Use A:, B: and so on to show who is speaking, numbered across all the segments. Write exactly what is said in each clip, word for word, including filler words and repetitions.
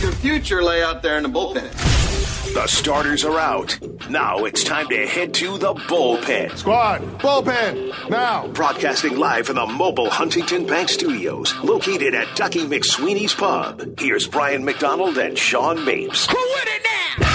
A: your future lay out there in the bullpen?
B: The starters are out. Now it's time to head to the bullpen.
C: Squad, bullpen, now.
B: Broadcasting live from the mobile Huntington Bank Studios, located at Ducky McSweeney's Pub. Here's Brian McDonald and Sean Mapes.
D: Who with it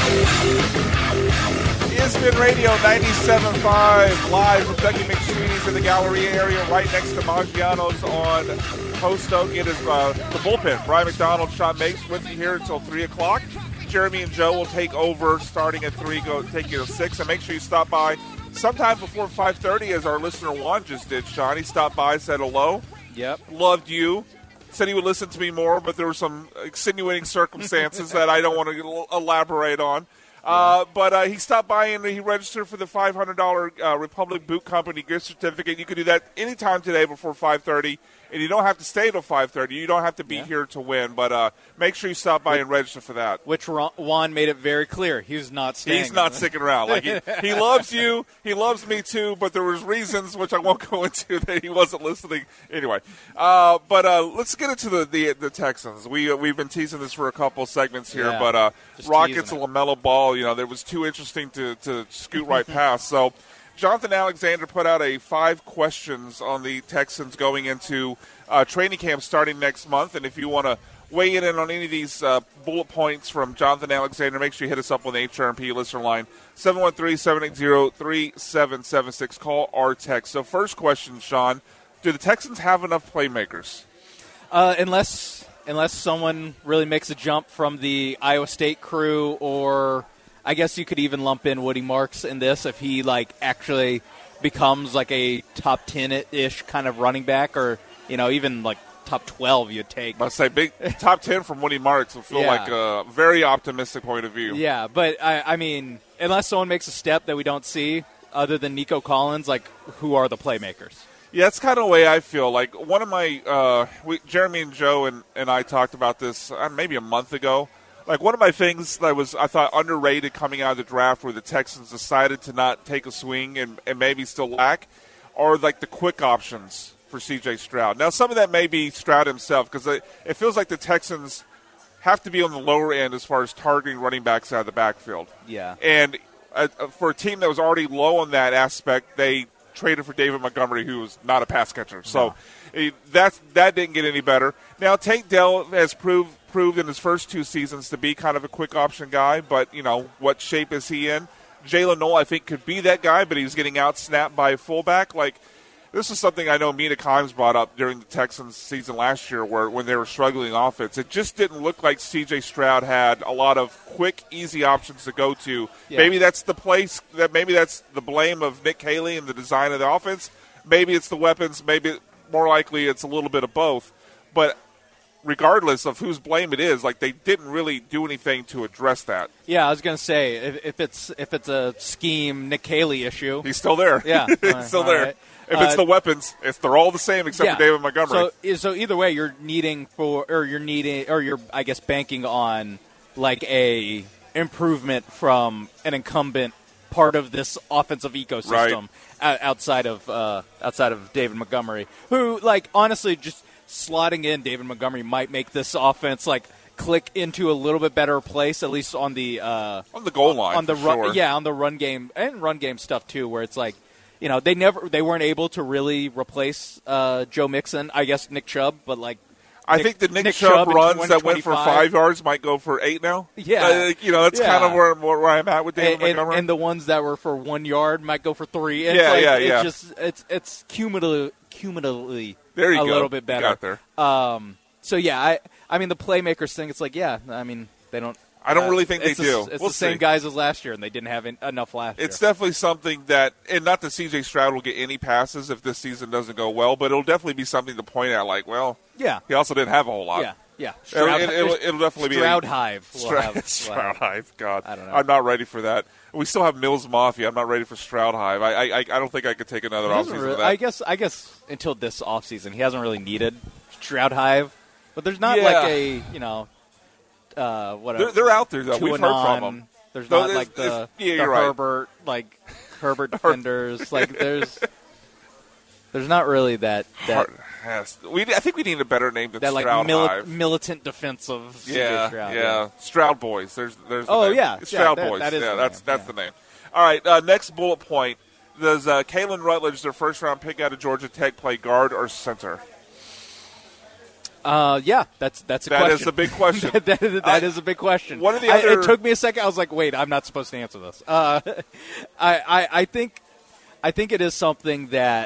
D: now?
E: E S P N Radio ninety-seven point five, live from Ducky McSweeney's in the Galleria area, right next to Maggiano's on Post Oak. It is uh, the bullpen. Brian McDonald, Sean Mapes with you here until three o'clock. Jeremy and Joe will take over starting at three, go take you to six. And make sure you stop by sometime before five thirty, as our listener Juan just did. Sean, he stopped by, said hello.
F: Yep.
E: Loved you. Said he would listen to me more, but there were some extenuating circumstances that I don't want to elaborate on. Uh, but uh, he stopped by and he registered for the five hundred dollars uh, Republic Boot Company gift certificate. You can do that anytime today before five thirty, and you don't have to stay till five thirty. You don't have to be yeah. here to win, but uh, make sure you stop by and register for that.
F: Which Juan made it very clear he's not staying.
E: He's not sticking around. Like he, he loves you, he loves me too, but there was reasons which I won't go into that he wasn't listening. Anyway, uh, but uh, let's get into the, the the Texans. We uh, we've been teasing this for a couple segments here,
F: yeah,
E: but uh, Rockets and LaMelo Ball. You know, there was too interesting to, to scoot right past. So Jonathan Alexander put out a five questions on the Texans going into uh, training camp starting next month. And if you want to weigh in on any of these uh, bullet points from Jonathan Alexander, make sure you hit us up on the H R M P listener line, seven one three, seven eight zero, three seven seven six. Call or text. So first question, Sean, do the Texans have enough playmakers?
F: Uh, unless unless someone really makes a jump from the Iowa State crew, or I guess you could even lump in Woody Marks in this if he like actually becomes like a top ten-ish kind of running back, or you know even like top twelve you'd take.
E: I'd say big top ten from Woody Marks would feel
F: yeah.
E: like a very optimistic point of view.
F: Yeah, but I, I mean, unless someone makes a step that we don't see other than Nico Collins, like who are the playmakers?
E: Yeah, that's kind of the way I feel. Like one of my uh, we, Jeremy and Joe and, and I talked about this uh, maybe a month ago. Like, one of my things that was, I thought, underrated coming out of the draft where the Texans decided to not take a swing and, and maybe still lack are, like, the quick options for C J Stroud. Now, some of that may be Stroud himself because it, it feels like the Texans have to be on the lower end as far as targeting running backs out of the backfield.
F: Yeah.
E: And uh, for a team that was already low on that aspect, they traded for David Montgomery, who was not a pass catcher. So no. that's, that didn't get any better. Now, Tank Dell has proved – proved in his first two seasons to be kind of a quick option guy, but, you know, what shape is he in? Jalen Noel, I think, could be that guy, but he's getting out-snapped by a fullback. Like, this is something I know Mina Kimes brought up during the Texans season last year where when they were struggling offense. It just didn't look like C J Stroud had a lot of quick, easy options to go to. Yeah. Maybe that's the place, that maybe that's the blame of Nick Haley and the design of the offense. Maybe it's the weapons. Maybe more likely it's a little bit of both. But regardless of whose blame it is, like they didn't really do anything to address that.
F: Yeah, I was going to say if, if it's if it's a scheme Nick Haley issue,
E: he's still there.
F: Yeah,
E: he's
F: right,
E: still there.
F: Right.
E: If
F: uh,
E: it's the weapons, it's they're all the same except
F: yeah.
E: for David Montgomery.
F: So, so either way, you're needing for, or you're needing, or you're I guess banking on like a improvement from an incumbent part of this offensive ecosystem
E: right.
F: outside of uh, outside of David Montgomery, who like honestly just. Slotting in David Montgomery might make this offense like click into a little bit better place, at least on the uh,
E: on the goal line.
F: On the
E: for
F: run,
E: sure.
F: yeah, on the run game and run game stuff too, where it's like, you know, they never they weren't able to really replace uh, Joe Mixon. I guess Nick Chubb, but like
E: I
F: Nick,
E: think the Nick,
F: Nick
E: Chubb,
F: Chubb
E: runs that went for five yards might go for eight now.
F: Yeah,
E: uh, you know that's
F: yeah.
E: kind of where where I'm at with David
F: and,
E: Montgomery.
F: And, and the ones that were for one yard might go for three. It's
E: yeah,
F: like,
E: yeah,
F: it's
E: yeah.
F: Just it's it's cumulatively cumulatively.
E: There you
F: a
E: go.
F: little bit better.
E: You got there.
F: Um, so yeah, I I mean the playmakers thing. It's like yeah, I mean they don't.
E: I don't
F: uh,
E: really think they
F: it's
E: do.
F: The, it's
E: we'll
F: the same
E: see.
F: guys as last year, and they didn't have in, enough last
E: it's
F: year.
E: It's definitely something that, and not that C J Stroud will get any passes if this season doesn't go well, but it'll definitely be something to point out. Like, well,
F: yeah,
E: he also didn't have a whole lot.
F: Yeah, yeah. Stroud,
E: it, it, it'll, it'll definitely
F: Stroud
E: be
F: a Hive.
E: Stroud,
F: have,
E: Stroud Hive. God,
F: I don't know.
E: I'm not ready for that. We still have Mills Mafia. I'm not ready for Stroud Hive. I I, I don't think I could take another offseason
F: really,
E: of that.
F: I guess I guess until this offseason, he hasn't really needed Stroud Hive, but there's not
E: yeah.
F: like a you know. Uh, whatever.
E: They're, they're out there though. We've heard
F: non,
E: from them.
F: There's
E: no,
F: not
E: there's,
F: like the,
E: yeah,
F: the
E: right.
F: Herbert like Herbert defenders. like there's There's not really that that
E: Hard, yes. we. I think we need a better name than
F: that like
E: Stroud
F: mili-
E: Hive.
F: militant defense of C J
E: Yeah,
F: Stroud.
E: yeah, Stroud Boys. There's, there's. The
F: Oh,
E: name.
F: yeah.
E: It's
F: Yeah,
E: Stroud
F: that-
E: Boys.
F: that is
E: yeah,
F: the
E: that's
F: name.
E: that's
F: Yeah.
E: the name. All right, uh, next bullet point. Does uh, Kalen Rutledge, their first round pick out of Georgia Tech, play guard or center?
F: Uh, yeah, that's that's a
E: That
F: question.
E: is a big question.
F: that, that, that
E: Uh,
F: is a big question.
E: one of the
F: I-
E: other-
F: it took me a second. I was like, wait, I'm not supposed to answer this. Uh, I, I I think I think it is something that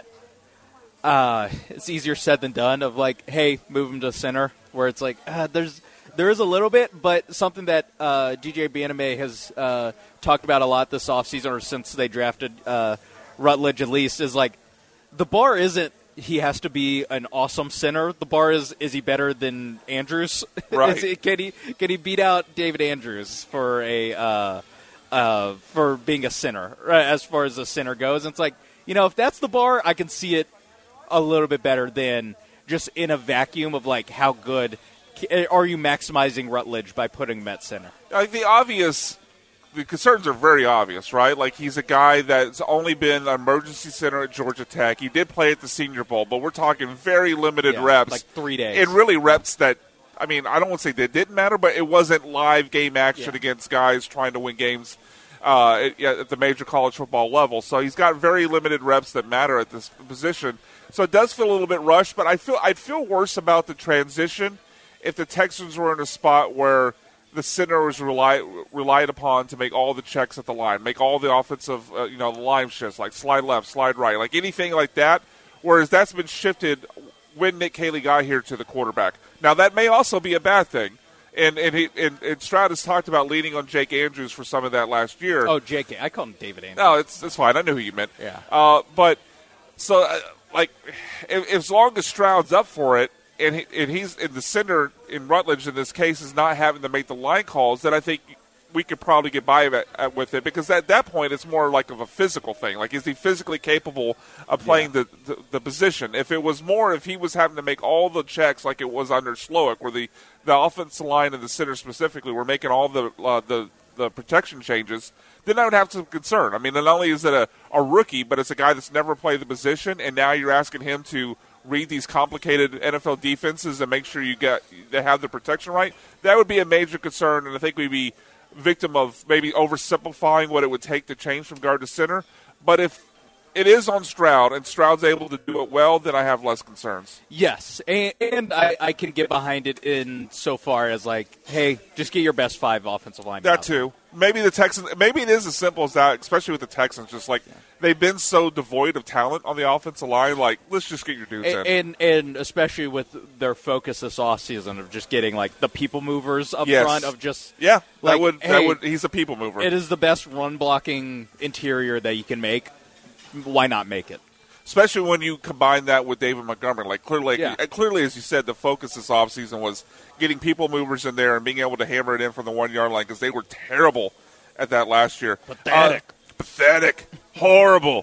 F: uh, it's easier said than done. Of like, hey, move him to center, where it's like uh, there's there is a little bit, but something that uh, D J Baname has uh, talked about a lot this offseason, or since they drafted uh, Rutledge at least, is like the bar isn't. He has to be an awesome center. The bar is, is he better than Andrews?
E: Right.
F: Is he, can he can he beat out David Andrews for a uh, uh, for being a center, right, as far as the center goes? And it's like, you know, if that's the bar, I can see it a little bit better than just in a vacuum of like how good are you maximizing Rutledge by putting him at center?
E: Like the obvious, the concerns are very obvious, right? Like he's a guy that's only been an emergency center at Georgia Tech. He did play at the Senior Bowl, but we're talking very limited
F: Yeah,
E: reps,
F: like three days.
E: and really reps that. I mean, I don't want to say they didn't matter, but it wasn't live game action
F: Yeah.
E: against guys trying to win games uh, at, at the major college football level. So he's got very limited reps that matter at this position. So it does feel a little bit rushed, but I feel I'd feel worse about the transition if the Texans were in a spot where the center was relied relied upon to make all the checks at the line, make all the offensive, uh, you know, the line shifts, like slide left, slide right, like anything like that. Whereas that's been shifted when Nick Haley got here to the quarterback. Now that may also be a bad thing, and and he and, and Stroud has talked about leaning on Jake Andrews for some of that last year.
F: Oh, J K. I call him David Andrews.
E: No, it's it's fine. I knew who you meant.
F: Yeah.
E: Uh, but so uh, like, if, as long as Stroud's up for it. And, he, and he's in the center in Rutledge in this case is not having to make the line calls, then I think we could probably get by at, at, with it because at that point it's more like of a physical thing. Like, is he physically capable of playing yeah. the, the the position? If it was more, if he was having to make all the checks like it was under Slowick, where the, the offensive line and the center specifically were making all the uh, the the protection changes, then I would have some concern. I mean, not only is it a, a rookie, but it's a guy that's never played the position, and now you're asking him to read these complicated N F L defenses and make sure you get they have the protection right. That would be a major concern, and I think we'd be victim of maybe oversimplifying what it would take to change from guard to center. But if it is on Stroud and Stroud's able to do it well, then I have less concerns.
F: Yes, and, and I, I can get behind it in so far as like, hey, just get your best five offensive linemen.
E: That
F: out
E: too. Maybe the Texans. Maybe it is as simple as that, especially with the Texans. Just like yeah. they've been so devoid of talent on the offensive line. Like, let's just get your dudes
F: and,
E: in.
F: And and especially with their focus this offseason of just getting like the people movers up
E: yes.
F: front of just
E: yeah.
F: Like,
E: that would
F: hey,
E: that would he's a people mover.
F: It is the best run blocking interior that you can make. Why not make it?
E: Especially when you combine that with David Montgomery. Like clearly,
F: yeah.
E: clearly, as you said, the focus this offseason was getting people movers in there and being able to hammer it in from the one-yard line because they were terrible at that last year.
F: Pathetic.
E: Uh, pathetic. Horrible.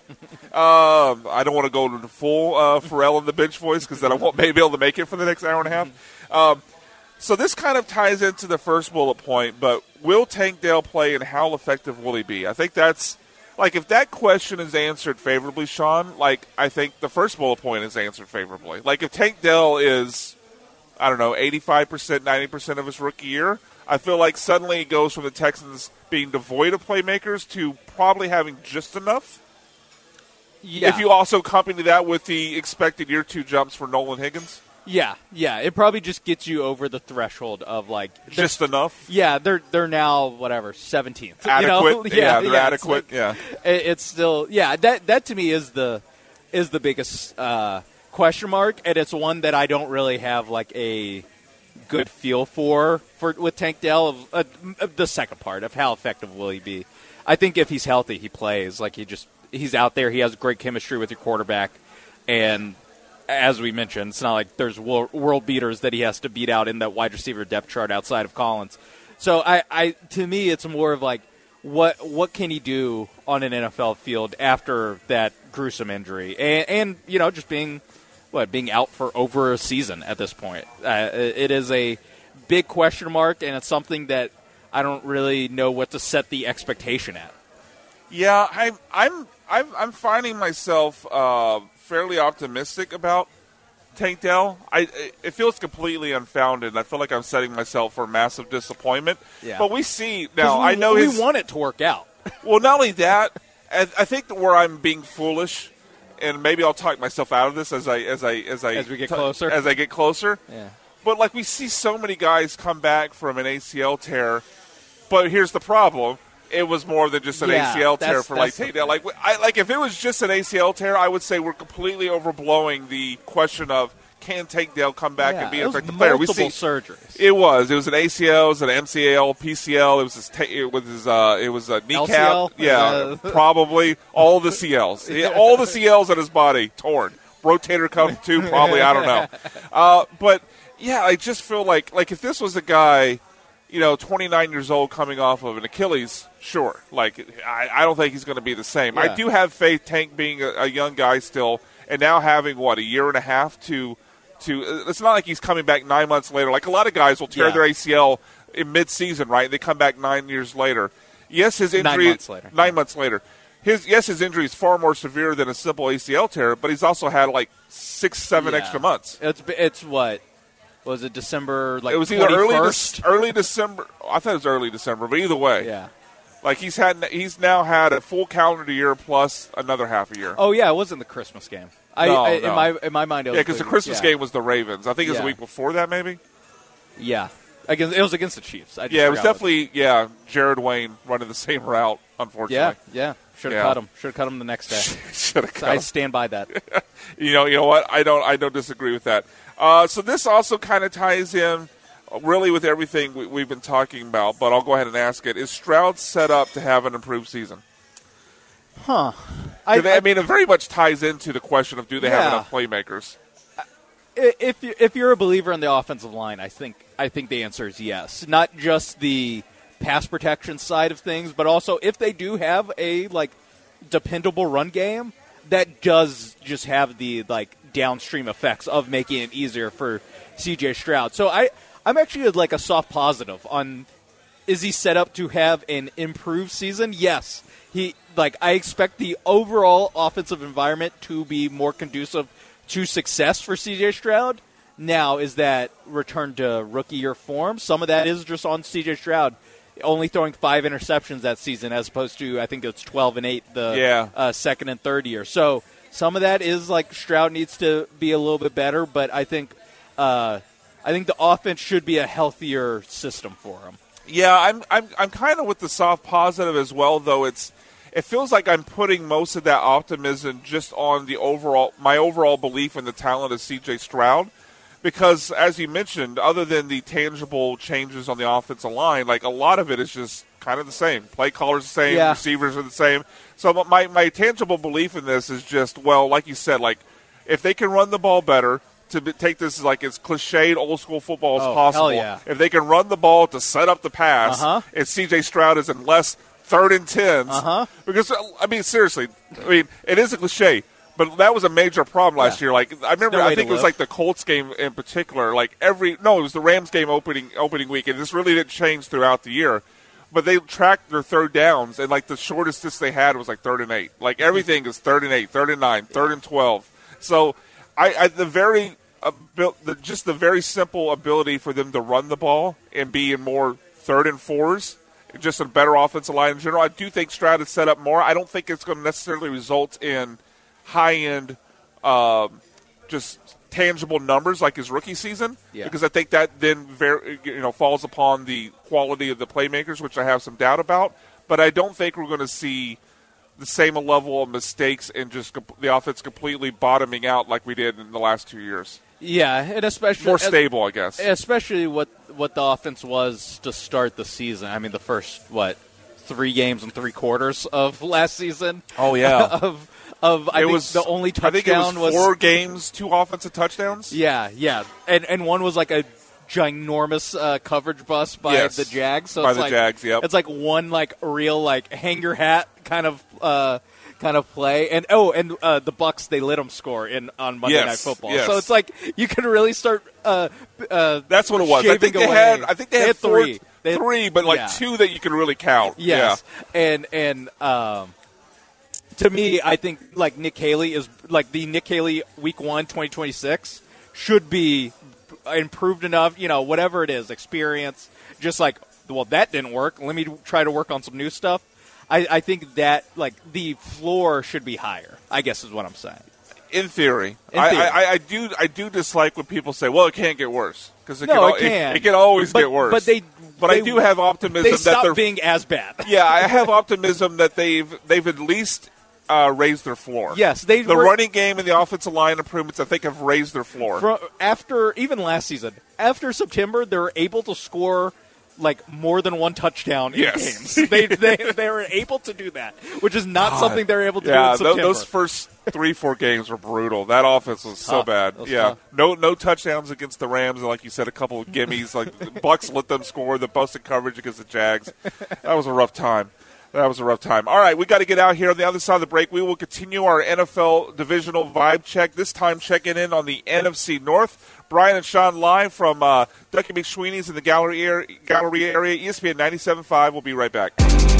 E: um, I don't want to go to the full uh, Pharrell in the bench voice because then I won't maybe be able to make it for the next hour and a half. Um, so this kind of ties into the first bullet point, but will Tank Dell play and how effective will he be? I think that's Like, if that question is answered favorably, Sean, like, I think the first bullet point is answered favorably. Like, if Tank Dell is, I don't know, eighty-five percent, ninety percent of his rookie year, I feel like suddenly it goes from the Texans being devoid of playmakers to probably having just enough.
F: Yeah.
E: If you also accompany that with the expected year two jumps for Nolan Higgins.
F: Yeah, yeah. It probably just gets you over the threshold of, like...
E: Just enough?
F: Yeah, they're they're now, whatever, seventeenth.
E: Adequate?
F: You know?
E: yeah,
F: yeah,
E: they're
F: yeah,
E: adequate.
F: It's like,
E: yeah.
F: It, it's still... Yeah, that that to me is the is the biggest uh, question mark, and it's one that I don't really have, like, a good feel for, for with Tank Dell. Of, uh, the second part of how effective will he be. I think if he's healthy, he plays. Like, he just... He's out there. He has great chemistry with your quarterback, and... As we mentioned, it's not like there's world beaters that he has to beat out in that wide receiver depth chart outside of Collins. So, I, I to me, it's more of like, what what can he do on an N F L field after that gruesome injury, and, and you know, just being what being out for over a season at this point. Uh, it is a big question mark, and it's something that I don't really know what to set the expectation at.
E: Yeah, I'm I'm I'm, I'm finding myself. Uh, fairly optimistic about Tank Dell. I it feels completely unfounded. And I feel like I'm setting myself for massive disappointment.
F: Yeah.
E: But we see now.
F: We,
E: I know
F: we
E: his,
F: want it to work out.
E: Well, not only that, I I think that where I'm being foolish, and maybe I'll talk myself out of this as I as I as I
F: As we get
E: t-
F: closer.
E: As I get closer.
F: Yeah.
E: But like we see so many guys come back from an A C L tear. But here's the problem. It was more than just an
F: Yeah,
E: A C L tear
F: that's-
E: for like
F: that's the
E: Tank Dell. Like I like if it was just an A C L tear, I would say we're completely overblowing the question of can Tank Dell come back
F: Yeah,
E: and be
F: it
E: an
F: was
E: effective player. We
F: multiple
E: see
F: surgeries.
E: it was. It was an A C L, it was an M C L, P C L. It was his. Ta- it was his. Uh, it was a kneecap.
F: L C L?
E: Yeah,
F: Uh,
E: probably all the C Ls. Yeah, all the C Ls on his body torn. Rotator cuff too, probably. I don't know. Uh, but yeah, I just feel like like if this was a guy, you know, twenty-nine years old coming off of an Achilles, sure. Like I, I don't think he's going to be the same.
F: Yeah.
E: I do have faith Tank being a, a young guy still, and now having what a year and a half to. To, it's not like he's coming back nine months later. Like a lot of guys will tear
F: Yeah.
E: their A C L in mid-season, right? They come back nine years later. Yes, his injury
F: Nine months later.
E: Nine months later. His yes, his injury is far more severe than a simple A C L tear, but he's also had like six, seven
F: Yeah.
E: extra months.
F: It's it's what was it December? Like
E: It was either early
F: twenty-first?
E: Dec- early December. I thought it was early December, but either way,
F: Yeah.
E: like he's had he's now had a full calendar year plus another half a year.
F: Oh yeah, it wasn't the Christmas game. I,
E: No,
F: I
E: no.
F: in my in my mind, it was
E: yeah, because the Christmas
F: yeah.
E: game was the Ravens. I think it was
F: Yeah.
E: the week before that, maybe.
F: Yeah, against it was against the Chiefs. I just
E: Yeah, it was
F: forgot what-
E: definitely yeah. Jared Wayne running the same route,
F: Yeah,
E: unfortunately.
F: yeah. Should have
E: Yeah.
F: cut him. Should have cut him the next day.
E: Should have
F: So I stand by that.
E: You know, you know what? I don't, I don't disagree with that. Uh, so this also kind of ties in, uh, really, with everything we, we've been talking about. But I'll go ahead and ask it: is Stroud set up to have an improved season?
F: Huh.
E: I, I mean, it very much ties into the question of do they have
F: Yeah.
E: enough playmakers?
F: if you if you're a believer in the offensive line, I think I think the answer is yes. Not just the pass protection side of things, but also if they do have a like dependable run game, that does just have the like downstream effects of making it easier for C J Stroud. So I I'm actually like a soft positive on is he set up to have an improved season? Yes. He like I expect the overall offensive environment to be more conducive to success for C J Stroud. Now, is that return to rookie year form? Some of that is just on C J Stroud, only throwing five interceptions that season as opposed to, I think it's twelve and eight the
E: Yeah.
F: uh, second and third year. So some of that is like Stroud needs to be a little bit better, but I think uh, I think the offense should be a healthier system for him.
E: Yeah, I'm, I'm, I'm kind of with the soft positive as well. Though it's, it feels like I'm putting most of that optimism just on the overall, my overall belief in the talent of C J Stroud. Because, as you mentioned, other than the tangible changes on the offensive line, like a lot of it is just kind of the same. Play callers the same,
F: Yeah.
E: receivers are the same. So my my tangible belief in this is just, well, like you said, like if they can run the ball better, to be, take this as like as cliched old school football as
F: Oh,
E: possible.
F: hell yeah.
E: If they can run the ball to set up the pass,
F: Uh-huh.
E: and C J Stroud is in less third and tens,
F: Uh-huh.
E: because I mean seriously, I mean it is a cliche. But that was a major problem last
F: Yeah.
E: year. Like I remember,
F: no way
E: I think
F: to
E: it was
F: live.
E: like the Colts game in particular. Like every no, it was the Rams game opening opening week, and this really didn't change throughout the year. But they tracked their third downs, and like the shortest distance they had was like third and eight. Like everything is third and eight, third and nine, third and twelve. So I, I the very uh, the, just the very simple ability for them to run the ball and be in more third and fours. Just a better offensive line in general. I do think Stroud is set up more. I don't think it's going to necessarily result in high-end, um, just tangible numbers like his rookie season,
F: Yeah.
E: because I think that then very, you know falls upon the quality of the playmakers, which I have some doubt about. But I don't think we're going to see the same level of mistakes and just comp- the offense completely bottoming out like we did in the last two years.
F: Yeah, and especially
E: More stable, I guess.
F: especially what what the offense was to start the season. I mean, the first what three games and three quarters of last season.
E: Oh, yeah.
F: of of I
E: it
F: think
E: was
F: the only touchdown
E: I think it was four games, two offensive touchdowns.
F: Yeah, yeah, and and one was like a ginormous uh, coverage bust by
E: Yes,
F: the Jags. So
E: by
F: it's
E: the
F: like,
E: Jags, yep.
F: It's like one like real like hang your hat kind of uh, kind of play, and oh, and uh, the Bucks they let them score in on Monday
E: Yes,
F: Night Football.
E: yes.
F: So it's like you can really start. Uh, uh,
E: That's what it was. I
F: shaving
E: think they
F: away.
E: had. I think they,
F: They
E: had,
F: had
E: four,
F: three. They had-
E: three, but like
F: yeah.
E: two that you can really count.
F: Yes, and and um, to me, I think like Nick Haley is like the Nick Haley Week One, twenty twenty-six should be improved enough. You know, whatever it is, experience. Just like, well, that didn't work. Let me try to work on some new stuff. I, I think that like the floor should be higher, I guess is what I'm saying.
E: In theory,
F: In
E: I,
F: theory.
E: I, I do. I do dislike when people say, "Well, it can't get worse," because it,
F: No,
E: can al-
F: it can.
E: It, it can always
F: But-
E: get worse.
F: but they-
E: But
F: they-
E: I do have optimism
F: They
E: that
F: stop
E: they're.
F: being as bad.
E: Yeah, I have optimism that they've they've at least uh, raised their floor.
F: Yes, they
E: the
F: were-
E: running game and the offensive line improvements, I think, have raised their floor.
F: From, after even last season, after September, they were able to score like more than one touchdown in
E: Yes.
F: games. They, they they were able to do that, which is not something they're able to do
E: Yeah,
F: in
E: tho-
F: September.
E: those first three, four games were brutal. That offense was so
F: Tough.
E: bad.
F: That was
E: Yeah,
F: tough.
E: no, no touchdowns against the Rams, and like you said, a couple of gimmies. Like the Bucks let them score. The busted coverage against the Jags. That was a rough time. That was a rough time. All right, we got to get out here. On the other side of the break, we will continue our N F L divisional vibe check. This time, checking in on the N F C North. Brian and Sean live from uh, Ducky McSweeney's in the gallery area, gallery area. E S P N ninety-seven point five. We'll be right back.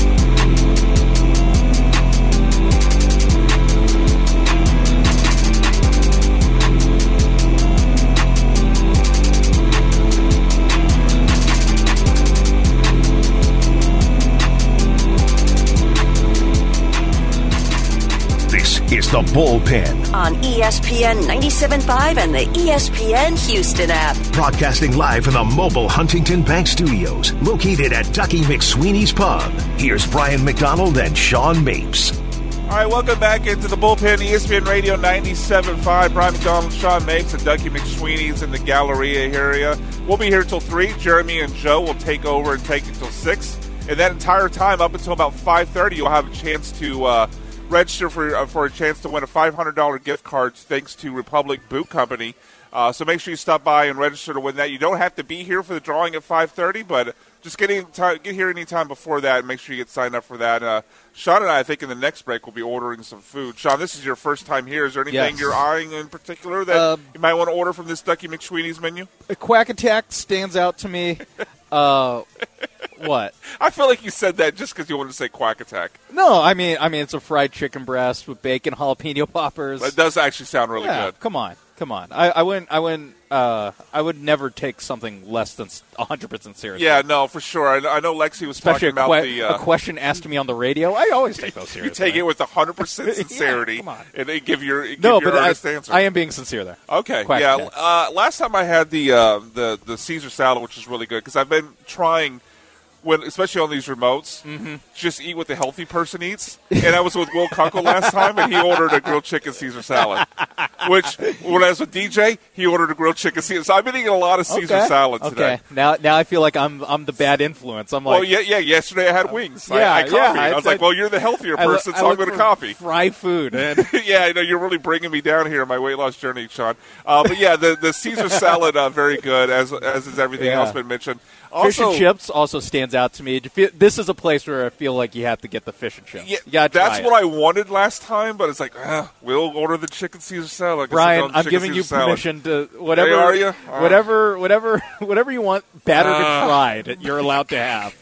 B: This is The Bullpen,
D: On E S P N ninety-seven point five and the E S P N Houston app.
B: broadcasting live from the mobile Huntington Bank Studios, located at Ducky McSweeney's Pub. Here's Brian McDonald and Sean Mapes.
E: All right, welcome back into the bullpen, E S P N Radio ninety-seven point five. Brian McDonald, Sean Mapes, and Ducky McSweeney's in the Galleria area. We'll be here till three. Jeremy and Joe will take over and take it till six. And that entire time, up until about five thirty, you'll have a chance to uh, register for uh, for a chance to win a five hundred dollars gift card thanks to Republic Boot Company. Uh, so make sure you stop by and register to win that. You don't have to be here for the drawing at five thirty, but just get, in time, get here any time before that and make sure you get signed up for that. Uh, Sean and I, I think in the next break, will be ordering some food. Sean, this is your first time here. Is there anything
F: Yes.
E: you're eyeing in particular that
F: Uh,
E: you might want to order from this Ducky McSweeney's menu?
F: A Quack Attack stands out to me. Uh, what?
E: I feel like you said that just because you wanted to say Quack Attack.
F: No, I mean, I mean, it's a fried chicken breast with bacon, jalapeno poppers.
E: That does actually sound really
F: yeah,
E: good.
F: Come on, come on. I, I wouldn't, I wouldn't, uh, I would never take something less than one hundred percent seriously.
E: Yeah, no, for sure. I, I know Lexi was
F: Especially
E: talking
F: a,
E: about
F: que-
E: the... Uh,
F: a question asked to me on the radio. I always take those
E: you
F: seriously.
E: take it with one hundred percent sincerity,
F: Yeah, come on.
E: and they give your, give
F: no,
E: your
F: but I,
E: earnest answer.
F: I am being sincere there.
E: Okay,
F: Quack
E: yeah.
F: Attack.
E: Uh, last time I had the uh, the the Caesar salad, which is really good because I've been trying, when especially on these remotes,
F: Mm-hmm.
E: just eat what the healthy person eats. And I was with Will Kunkel last time, and he ordered a grilled chicken Caesar salad. Which when I was with D J, he ordered a grilled chicken Caesar. So I've been eating a lot of Caesar
F: okay.
E: salad
F: Okay.
E: today.
F: Now, now I feel like I'm, I'm the bad influence. I'm like,
E: Well, yeah, yeah. Yesterday I had wings. I,
F: yeah,
E: I coffeed.
F: yeah,
E: I,
F: I-
E: was like,
F: I-
E: well, you're the healthier
F: I lo-
E: person,
F: I
E: so I'm
F: look
E: going to
F: for
E: coffee.
F: fried food. And
E: Yeah, I know you're really bringing me down here on my weight loss journey, Sean. Uh, but yeah, the, the Caesar salad uh, very good, as as is everything
F: Yeah.
E: else been mentioned.
F: fish
E: Also,
F: and chips also stands out to me. This is a place where I feel like you have to get the fish and chips.
E: Yeah,
F: You gotta try
E: that's
F: it.
E: what I wanted last time, but it's like, uh, we'll order the chicken Caesar salad. I guess I'll
F: Brian,
E: go on
F: I'm
E: chicken
F: giving
E: Caesar
F: you
E: salad.
F: permission to whatever,
E: Hey, are you? Uh.
F: whatever, whatever, whatever you want, battered
E: Uh.
F: and fried. You're allowed to have.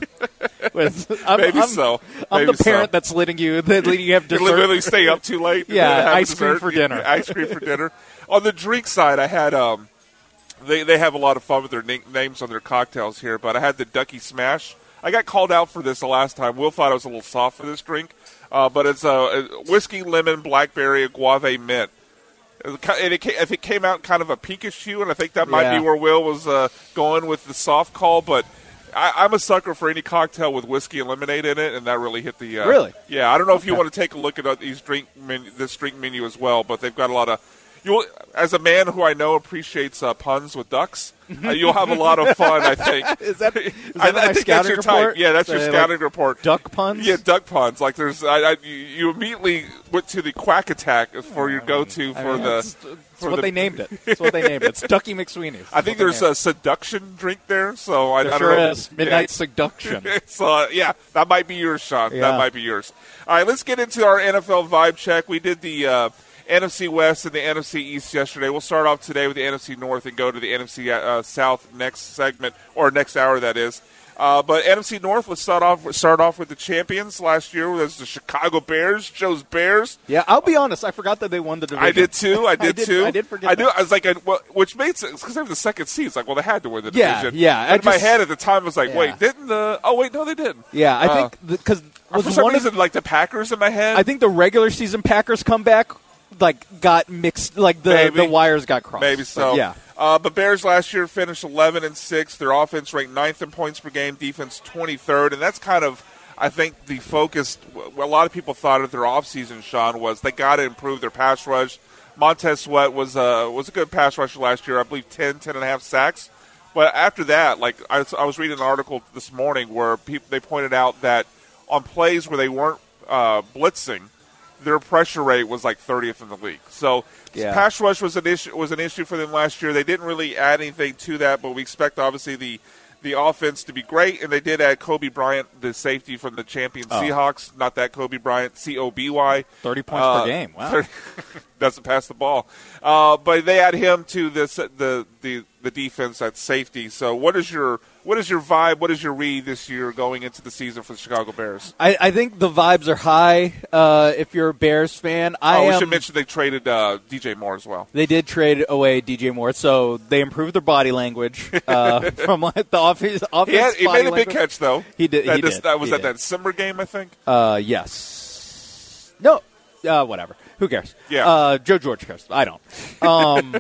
F: But I'm,
E: Maybe
F: I'm,
E: so.
F: I'm
E: Maybe
F: the parent
E: so.
F: that's letting you, that letting you have
E: You
F: dessert.
E: literally stay up too late. and
F: Yeah,
E: then have
F: ice cream
E: dessert.
F: for dinner.
E: Ice cream for dinner. On the drink side, I had um, they they have a lot of fun with their na- names on their cocktails here, but I had the Ducky Smash. I got called out for this the last time. Will thought I was a little soft for this drink, uh, but it's a, a whiskey, lemon, blackberry, guave, mint. And it, ca- if it came out kind of a pinkish hue, and I think that might
F: Yeah.
E: be where Will was uh, going with the soft call, but I, I'm a sucker for any cocktail with whiskey and lemonade in it, and that really hit the... Uh,
F: Really?
E: Yeah, I don't know if you
F: Okay.
E: want to take a look at uh, these drink menu, this drink menu as well, but they've got a lot of... You'll, as a man who I know appreciates uh, puns with ducks, uh, you'll have a lot of fun, I think.
F: Is that, is
E: I,
F: that
E: I
F: my
E: think that's
F: scouting
E: your
F: report?
E: type. Yeah, that's your
F: Say, like,
E: scouting report.
F: Duck puns?
E: Yeah, duck puns. Like there's, I, I, you- you immediately went to the Quack Attack for your go-to
F: I
E: for
F: mean,
E: the.
F: That's, that's
E: for
F: what
E: the-
F: they named it. That's what they named it. It's Ducky McSweeney's.
E: I think there's a seduction drink there, so I,
F: There
E: I
F: sure
E: don't know.
F: is. Midnight Seduction.
E: So uh, yeah, that might be yours, Sean.
F: Yeah.
E: That might be yours. All right, let's get into our N F L vibe check. We did the uh, N F C West and the N F C East yesterday. We'll start off today with the N F C North and go to the N F C uh, South next segment, or next hour, that is. Uh, but N F C North, let's start off start off with the champions last year. Was the Chicago Bears, Joe's Bears.
F: Yeah, I'll be honest. I forgot that they won the division.
E: I did too. I did,
F: I did
E: too.
F: I did forget.
E: I knew.
F: That.
E: I was like, I, well, which made sense because they were the second seed. It's like, well, they had to win the
F: yeah,
E: division.
F: Yeah,
E: yeah. In
F: just,
E: my head at the time, I was like,
F: yeah.
E: wait, didn't the? Oh, wait, no, they didn't.
F: Yeah, I
E: uh,
F: think because
E: for some reason, like the Packers in my head.
F: I think the regular season Packers comeback like got mixed. Like the
E: Maybe.
F: the wires got crossed.
E: Maybe so.
F: But yeah.
E: Uh, but Bears last year finished eleven and six. Their offense ranked ninth in points per game, defense twenty-third, and that's kind of, I think, the focus. What a lot of people thought of their offseason, Sean, was they got to improve their pass rush. Montez Sweat was a was a good pass rusher last year. I believe ten, ten and a half sacks. But after that, like I, I was reading an article this morning where people, they pointed out that on plays where they weren't uh, blitzing, their pressure rate was like thirtieth in the league. So
F: yeah.
E: pass rush was an issue was an issue for them last year. They didn't really add anything to that, but we expect obviously the the offense to be great, and they did add Kobe Bryant, the safety from the champion
F: oh.
E: Seahawks. Not that Kobe Bryant, C O B Y.
F: Thirty points
E: uh,
F: per game. Wow.
E: thirty doesn't pass the ball, uh, but they add him to this the the the defense at safety. So what is your what is your vibe? What is your read this year going into the season for the Chicago Bears?
F: I, I think the vibes are high. Uh, if you're a Bears fan, I
E: oh, we
F: am,
E: should mention they traded uh, D J Moore as well.
F: They did trade away D J Moore, so they improved their body language uh, from like, the offense. offense
E: He, had, he
F: body
E: made a big
F: language.
E: catch though.
F: He did.
E: That,
F: he
E: this,
F: did.
E: that was
F: he
E: at
F: did.
E: that Simmer game, I think.
F: Uh, yes. No. Uh, whatever. Who cares?
E: Yeah.
F: Uh, Joe George cares. I don't. Um,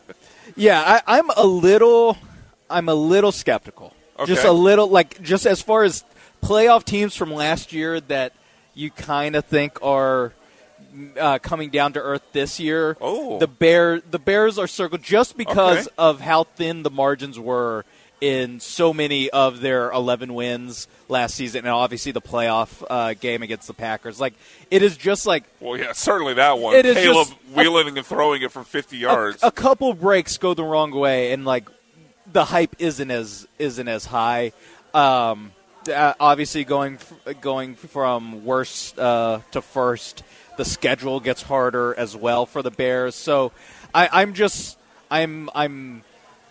F: yeah, I, I'm a little. I'm a little skeptical.
E: Okay.
F: Just a little, like, just as far as playoff teams from last year that you kind of think are uh, coming down to earth this year.
E: Oh.
F: The Bear, the Bears are circled just because
E: Okay.
F: of how thin the margins were in so many of their eleven wins last season, and obviously the playoff uh, game against the Packers. Like, it is just like
E: Well, yeah, certainly that one.
F: It is
E: Caleb
F: just a-
E: wheeling and throwing it from fifty yards.
F: a, a couple breaks go the wrong way, and like the hype isn't as isn't as high. Um, uh, obviously, going f- going from worst uh, to first, the schedule gets harder as well for the Bears. So, I, I'm just I'm I'm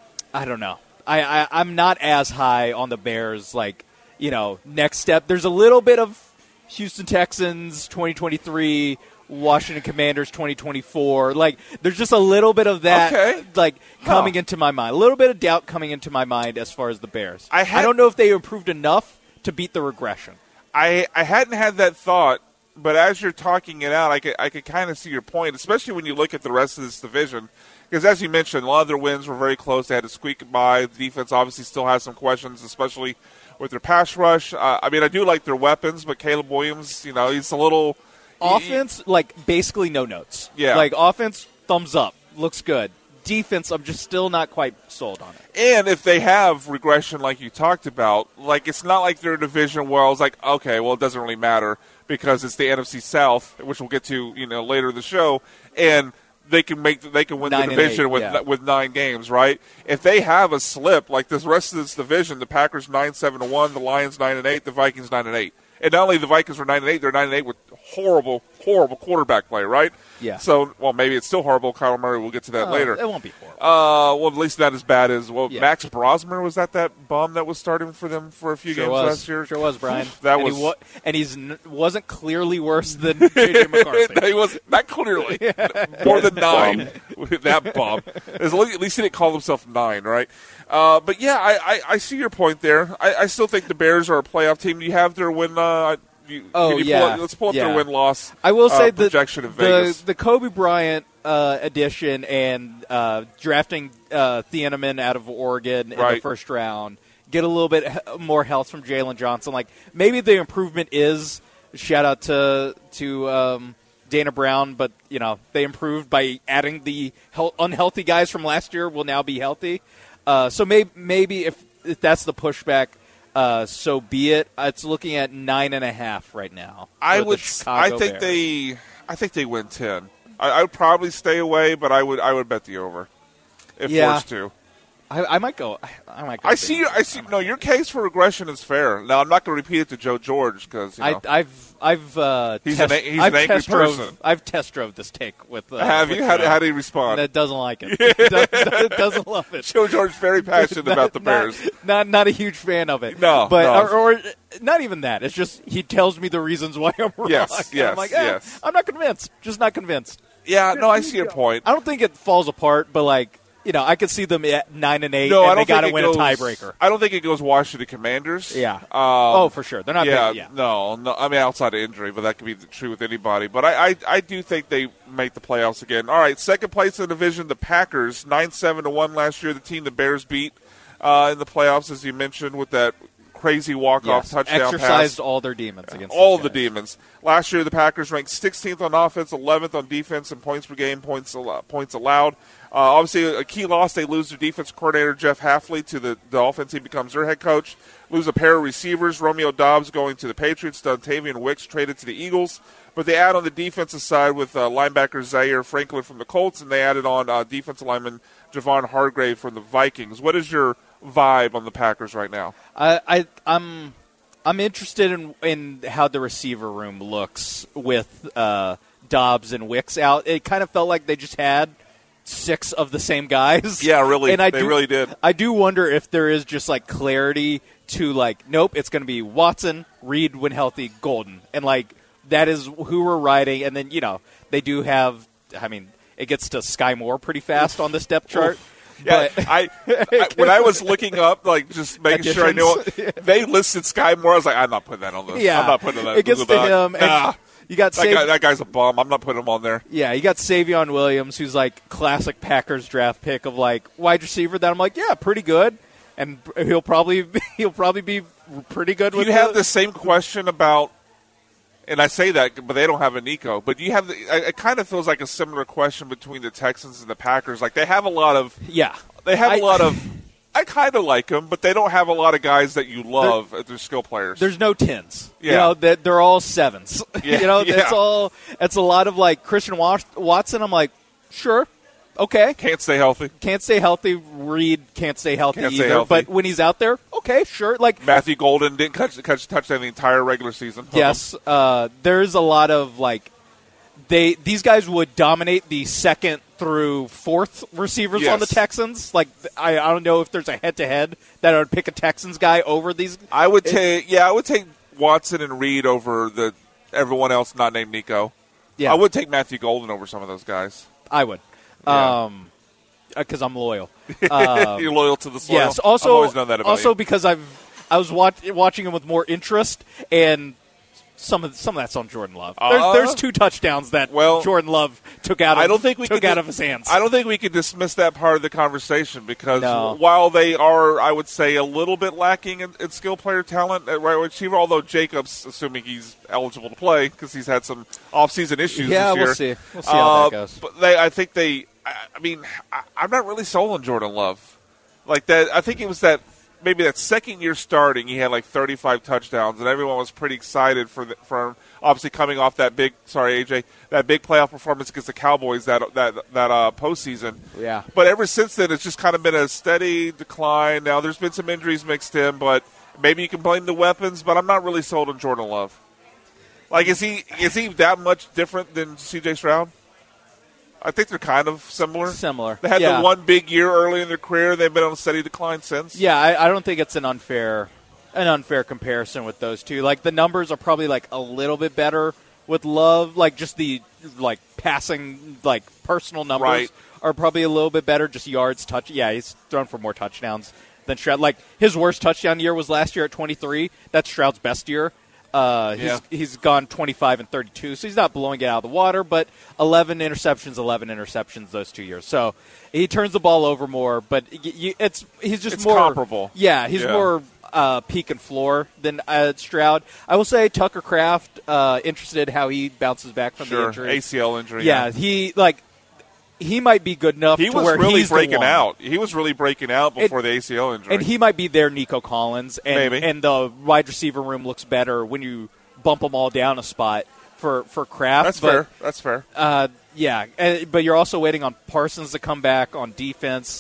F: I don't know. I, I I'm not as high on the Bears. Like, you know, next step. There's a little bit of Houston Texans twenty twenty-three. Washington Commanders twenty twenty-four. Like, there's just a little bit of that,
E: Okay.
F: like, coming
E: Huh.
F: into my mind. A little bit of doubt coming into my mind as far as the Bears.
E: I had-
F: I don't know if they improved enough to beat the regression.
E: I, I hadn't had that thought, but as you're talking it out, I could, I could kind of see your point, especially when you look at the rest of this division. Because as you mentioned, a lot of their wins were very close. They had to squeak it by. The defense obviously still has some questions, especially with their pass rush. Uh, I mean, I do like their weapons, but Caleb Williams, you know, he's a little –
F: Offense, like, basically no notes.
E: Yeah.
F: Like, offense, thumbs up. Looks good. Defense, I'm just still not quite sold on it.
E: And if they have regression like you talked about, like it's not like they're a division where I was like, okay, well, it doesn't really matter because it's the N F C South, which we'll get to, you know, later in the show, and they can make they can win
F: Nine
E: the
F: and
E: division
F: eight,
E: with
F: yeah.
E: with nine games, right? If they have a slip like this rest of this division, the Packers nine seven and one, the Lions nine and eight, the Vikings nine and eight, and not only the Vikings were nine and eight, they're nine and eight with horrible, horrible quarterback play, right?
F: Yeah.
E: So, well, maybe it's still horrible. Kyle Murray, we'll get to that
F: Uh,
E: later.
F: It won't be horrible.
E: Uh, well, at least not as bad as well.
F: Yeah.
E: Max Brosmer, was that that bum that was starting for them for a few
F: Sure
E: games
F: was.
E: last year?
F: Sure was, Brian.
E: That
F: and
E: was
F: he wa- and he's n- wasn't clearly worse than J J McCarthy.
E: he was not clearly more than nine. That bum. At least at least he didn't call himself nine, right? Uh, but yeah, I, I, I see your point there. I, I still think the Bears are a playoff team. Do you have their win? Uh, you,
F: Oh,
E: can you
F: yeah.
E: Pull up, let's pull up
F: Yeah.
E: their win loss.
F: I will say
E: uh,
F: the
E: projection in
F: the,
E: Vegas.
F: the Kobe Bryant uh, addition and uh, drafting uh, Thieneman out of Oregon in the
E: Right.
F: first round, get a little bit he- more health from Jalen Johnson. Like, maybe the improvement is shout out to to um, Dana Brown, but you know they improved by adding the hel- unhealthy guys from last year will now be healthy. Uh, so maybe maybe if, if that's the pushback. Uh, so be it. It's looking at nine and a half right now.
E: I
F: for the
E: would.
F: Chicago
E: I think
F: Bears.
E: they. I think they win ten. I, I would probably stay away, but I would. I would bet the over if
F: Yeah.
E: forced to.
F: I, I might go. I, I might go.
E: I see. You, I see. No, your case for regression is fair. Now, I'm not going to repeat it to Joe George because you know,
F: I, I've I've uh,
E: he's
F: test,
E: an, he's
F: I've
E: an angry
F: test drove,
E: person.
F: I've test drove this take with. Uh,
E: Have
F: with
E: you? How,
F: Joe.
E: how did he respond?
F: That doesn't like it. doesn't, doesn't love it.
E: Joe George very passionate
F: Not-
E: about the
F: not-
E: Bears.
F: Not, not a huge fan of it.
E: No,
F: but
E: no.
F: Or, or not even that. It's just he tells me the reasons why I'm wrong.
E: Yes,
F: And
E: yes,
F: I'm like, eh,
E: yes.
F: I'm not convinced. Just not convinced.
E: Yeah, no, I see your point.
F: I don't think it falls apart, but like you know, I could see them at nine and eight,
E: No,
F: and
E: I
F: they
E: don't
F: got to
E: think it
F: win
E: goes,
F: a tiebreaker.
E: I don't think it goes Washington Commanders.
F: Yeah.
E: Um,
F: oh, for sure. They're not.
E: yeah,
F: big, yeah.
E: No, no. I mean, outside of injury, but that could be true with anybody. But I, I, I do think they make the playoffs again. All right, second place in the division, the Packers, nine seven to one last year. The team the Bears beat uh, in the playoffs, as you mentioned, with that crazy walk-off
F: Yes.
E: touchdown
F: Exercised
E: pass.
F: all their demons against
E: All
F: those
E: the
F: guys.
E: demons. Last year, the Packers ranked sixteenth on offense, eleventh on defense, and points per game, points al- points allowed. Uh, obviously, a key loss, they lose their defense coordinator, Jeff Hafley, to the Dolphins. He becomes their head coach. Lose a pair of receivers, Romeo Doubs going to the Patriots, Dontavian Wicks traded to the Eagles. But they add on the defensive side with uh, linebacker Zaire Franklin from the Colts, and they added on uh, defensive lineman Javon Hargrave from the Vikings. What is your vibe on the Packers right now?
F: I, I I'm I'm interested in in how the receiver room looks with uh, Dobbs and Wicks out. It kind of felt like they just had six of the same guys.
E: Yeah, really.
F: And I
E: they
F: do,
E: really did.
F: I do wonder if there is just like clarity to like, nope, it's going to be Watson, Reed when healthy, Golden, and like that is who we're riding. And then you know they do have. I mean, it gets to Sky Moore pretty fast on this depth chart.
E: Yeah,
F: But
E: I, I when I was looking up, like just making sure I knew,
F: Additions.
E: they listed Sky Moore. I was like, I'm not putting that on this.
F: Yeah,
E: I'm not putting that.
F: It gets to him. And
E: Nah,
F: you got
E: that,
F: Sav-
E: guy, that guy's a bum. I'm not putting him on there.
F: Yeah, you got Savion Williams, who's like classic Packers draft pick of like wide receiver. That I'm like, yeah, pretty good, and he'll probably he'll probably be pretty good. With
E: You have
F: the,
E: the same question about, and I say that, but they don't have a Nico. But you have, the, it kind of feels like a similar question between the Texans and the Packers. Like they have a lot of,
F: yeah.
E: they have
F: I-
E: a lot of. I kind of like them, but they don't have a lot of guys that you love as their skill players.
F: There's no tens.
E: Yeah.
F: You know, that they're all sevens.
E: Yeah,
F: you know,
E: yeah.
F: it's all it's a lot of like Christian Wat- Watson. I'm like, sure, okay.
E: Can't stay healthy.
F: Can't stay healthy. Reed can't stay healthy
E: Can't
F: either.
E: stay healthy.
F: But when he's out there, okay, sure. Like
E: Matthew Golden didn't catch, catch touchdown the entire regular season.
F: yes, uh, there's a lot of like they these guys would dominate the second through fourth receivers on the
E: Yes.
F: Texans. Like I, I don't know if there's a head to head that I would pick a Texans guy over these.
E: I would take, yeah, I would take Watson and Reed over the everyone else not named Nico.
F: Yeah,
E: I would take Matthew Golden over some of those guys.
F: I would.
E: Yeah.
F: Um, because I'm loyal. Um,
E: You're loyal to the soil.
F: yes. Also,
E: I've always known that about
F: also
E: you.
F: because I've I was watch, watching him with more interest, and some of some of that's on Jordan Love. There's,
E: Uh,
F: there's two touchdowns that
E: well,
F: Jordan Love took out. Of,
E: I don't think we
F: took
E: could
F: out
E: di-
F: of his hands.
E: I don't think we could dismiss that part of the conversation because
F: No.
E: while they are, I would say, a little bit lacking in, in skill player talent at right receiver, although Jacobs, assuming he's eligible to play because he's had some offseason issues
F: Yeah,
E: this year.
F: we'll see. We'll see how
E: Uh,
F: that goes.
E: But they, I think they, I, I mean, I, I'm not really sold on Jordan Love. Like that, I think it was that maybe that second year starting, he had like thirty-five touchdowns, and everyone was pretty excited for the, for him. Obviously coming off that big, sorry A J, that big playoff performance against the Cowboys that that that uh, postseason.
F: Yeah.
E: But ever since then, it's just kind of been a steady decline. Now there's been some injuries mixed in, but maybe you can blame the weapons. But I'm not really sold on Jordan Love. Like, is he is he that much different than C J Stroud? I think they're kind of similar.
F: Similar.
E: They had
F: Yeah.
E: the one big year early in their career. They've been on a steady decline since.
F: Yeah, I, I don't think it's an unfair an unfair comparison with those two. Like the numbers are probably like a little bit better with Love. Like just the like passing like personal numbers
E: Right.
F: are probably a little bit better. Just yards, touch. Yeah, he's thrown for more touchdowns than Stroud. Like his worst touchdown year was last year at twenty-three. That's Stroud's best year. Uh, he's,
E: Yeah.
F: he's gone twenty-five and thirty-two, so he's not blowing it out of the water, but eleven interceptions, eleven interceptions those two years. So he turns the ball over more, but y- y- it's he's just
E: It's
F: more
E: comparable.
F: Yeah, he's
E: Yeah.
F: more uh, peak and floor than uh, Stroud. I will say Tucker Kraft, uh, interested how he bounces back from the
E: Sure,
F: injury.
E: A C L injury.
F: Yeah, he like he might be good enough
E: He
F: to
E: was
F: where
E: really
F: he's the
E: breaking
F: one.
E: out. He was really breaking out before the A C L injury.
F: And he might be their Nico Collins, and,
E: Maybe.
F: and the wide receiver room looks better when you bump them all down a spot for, for Kraft.
E: That's
F: but,
E: fair. That's fair.
F: Uh, yeah, uh, but you're also waiting on Parsons to come back on defense.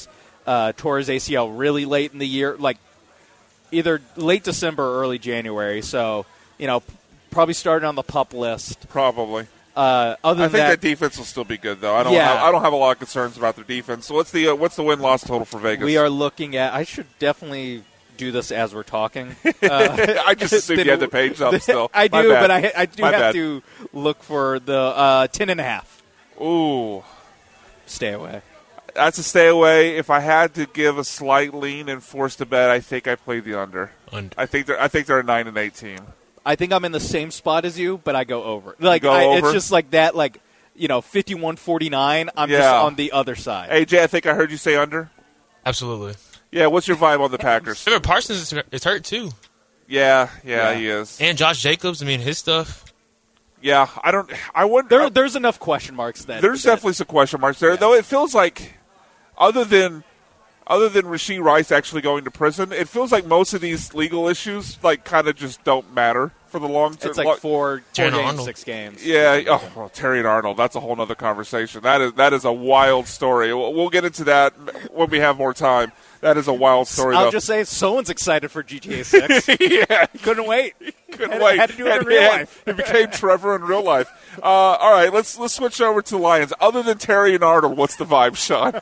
F: uh, tore his A C L really late in the year, like either late December or early January. So, you know, probably started on the PUP list.
E: Probably.
F: Uh, other
E: I
F: than
E: think
F: that,
E: that defense will still be good, though. I don't.
F: Yeah.
E: Have, I don't have a lot of concerns about their defense. So what's the uh, what's the win loss total for Vegas?
F: we are looking at. I should definitely do this as we're talking. Uh,
E: I just assumed you had the page up still.
F: I
E: My
F: do,
E: bad.
F: but I, I do
E: My
F: have
E: bad.
F: to look for the uh, ten and a half.
E: Ooh,
F: Stay away.
E: that's a stay away. If I had to give a slight lean and force to bet, I think I played the under.
G: Under.
E: I think they're. I think they're a nine and eight team.
F: I think I'm in the same spot as you, but I go over. Like
E: go
F: I,
E: over?
F: It's just like that. Like you know, fifty-one forty-nine. I'm just
E: Yeah.
F: on the other side.
E: A J, I think I heard you say under.
G: Absolutely.
E: Yeah, what's your vibe on the Packers?
G: Remember, Parsons is, is hurt too,
E: Yeah, yeah,
F: Yeah.
E: he is.
G: and Josh Jacobs. I mean, his stuff.
E: Yeah, I don't. I wouldn't.
F: There, there's enough question marks that
E: There's
F: that-
E: definitely some question marks there, though. It feels like, other than, other than Rashee Rice actually going to prison, it feels like most of these legal issues like kind of just don't matter for the long term.
F: It's like four, four
G: Terry
F: games,
G: Arnold.
F: six games.
E: Yeah. Oh, well, Terry and Arnold. That's a whole other conversation. That is that is a wild story. We'll, we'll get into that when we have more time. That is a wild story.
F: I'll
E: though.
F: just say someone's excited for G T A six.
E: yeah.
F: Couldn't wait.
E: Couldn't
F: had,
E: wait.
F: Had to do it in
E: And-
F: real
E: and
F: life.
E: It became Trevor in real life. Uh, all right, let's let's switch over to the Lions. Other than Terry and Arnold, what's the vibe, Sean?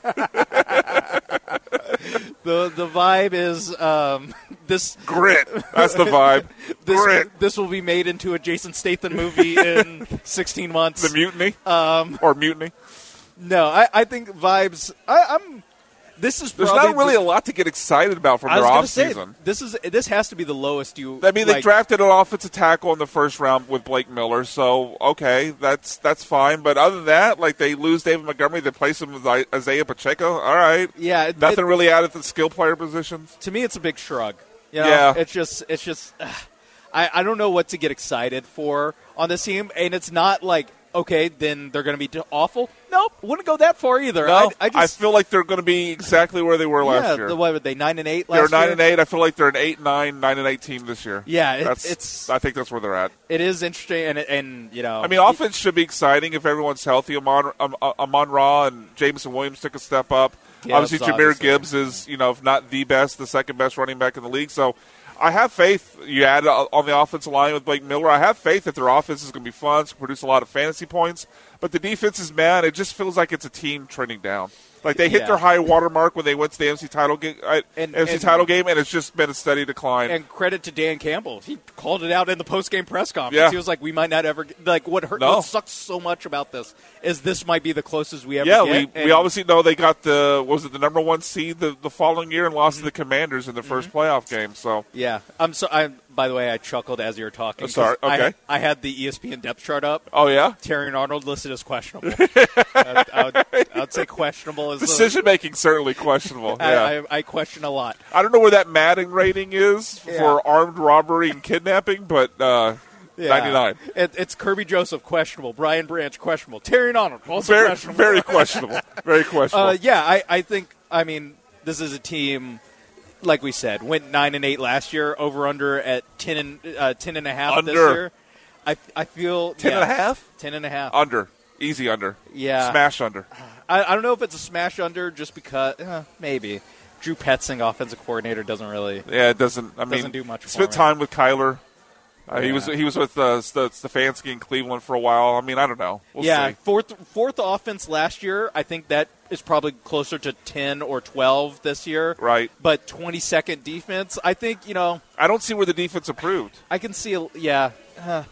F: The the vibe is um, this
E: Grit. That's the vibe.
F: this
E: Grit.
F: this will be made into a Jason Statham movie in sixteen months.
E: The mutiny? Um, or mutiny?
F: No, I, I think vibes. I, I'm. This is
E: There's
F: probably
E: not really
F: the,
E: a lot to get excited about from
F: I
E: their
F: was going to say
E: offseason.
F: this is this has to be the lowest you.
E: I mean, they
F: like,
E: drafted an offensive tackle in the first round with Blake Miller, so okay, that's that's fine. But other than that, like they lose David Montgomery, they replace him with I- Isaiah Pacheco. All right,
F: Yeah, it-
E: nothing
F: it-
E: really added to the skill player positions.
F: To me, it's a big shrug. You know,
E: Yeah.
F: it's just it's just. ugh. I I don't know what to get excited for on this team, and it's not like okay, then they're going to be t- awful. Nope, wouldn't go that far either.
E: No,
F: I,
E: I,
F: I just
E: feel like they're going to be exactly where they were last
F: yeah.
E: year.
F: The, what were they nine and eight
E: They're
F: last
E: nine
F: year?
E: and eight. I feel like they're an eight, nine, nine and eight team this year.
F: Yeah, it-
E: that's,
F: it's-
E: I think that's where they're at.
F: It is interesting, and and you know,
E: I mean, offense should be exciting if everyone's healthy. Amon, um, Amon Ra and Jameson Williams took a step up.
F: Gibbs,
E: obviously, Jameer
F: obviously.
E: Gibbs is, you know, if not the best, the second best running back in the league. So I have faith. You add uh, on the offensive line with Blake Miller. I have faith that their offense is going to be fun. It's going to produce a lot of fantasy points. But the defense is, man, it just feels like it's a team trending down. Like they hit
F: Yeah.
E: their high water mark when they went to the M C title game, uh,
F: And-
E: M C
F: and-
E: title game, and it's just been a steady decline.
F: and credit to Dan Campbell, he called it out in the post game press conference.
E: Yeah.
F: He was like, "We might not ever get, like what hurt.
E: No.
F: What sucks so much about this is this might be the closest we ever
E: Yeah,
F: get."
E: we,
F: And-
E: we obviously know they got the what was it the number one seed the, the following year and lost to the Commanders in the 1st playoff game. So
F: Yeah, I'm so. I by the way, I chuckled as you were talking.
E: Oh, sorry,
F: 'cause
E: okay.
F: I, I had the E S P N depth chart up.
E: oh yeah,
F: Terry and Arnold listed as questionable. I, I, would, I would say questionable is
E: decision making certainly questionable.
F: I,
E: Yeah,
F: I, I question a lot.
E: I, don't know where that Madden rating is
F: Yeah.
E: for armed robbery and kidnapping, but uh,
F: Yeah.
E: ninety-nine.
F: It, it's Kirby Joseph questionable, Brian Branch questionable, Terry and Arnold also
E: Very
F: questionable.
E: very questionable. Very questionable.
F: Uh, yeah, I, I think. I mean, this is a team. Like we said, went nine and eight last year. Over under at ten and uh, ten and a half this
E: Under.
F: year. I I feel
E: Ten
F: yeah,
E: and a half?
F: Ten and a half.
E: Under, easy under.
F: Yeah.
E: Smash under.
F: I, I don't know if it's a smash under, just because uh, maybe Drew Petzing, offensive coordinator, doesn't really.
E: Yeah, it doesn't. I mean,
F: Doesn't do much for
E: Spent
F: me.
E: time with Kyler. Uh, He
F: Yeah.
E: was he was with uh, St- Stefanski in Cleveland for a while. I mean, I don't know. We'll
F: yeah,
E: see.
F: fourth fourth offense last year. I think that is probably closer to ten or twelve this year.
E: Right.
F: But twenty-second defense. I think you know.
E: I don't see where the defense improved.
F: I can see. a- Yeah. Uh,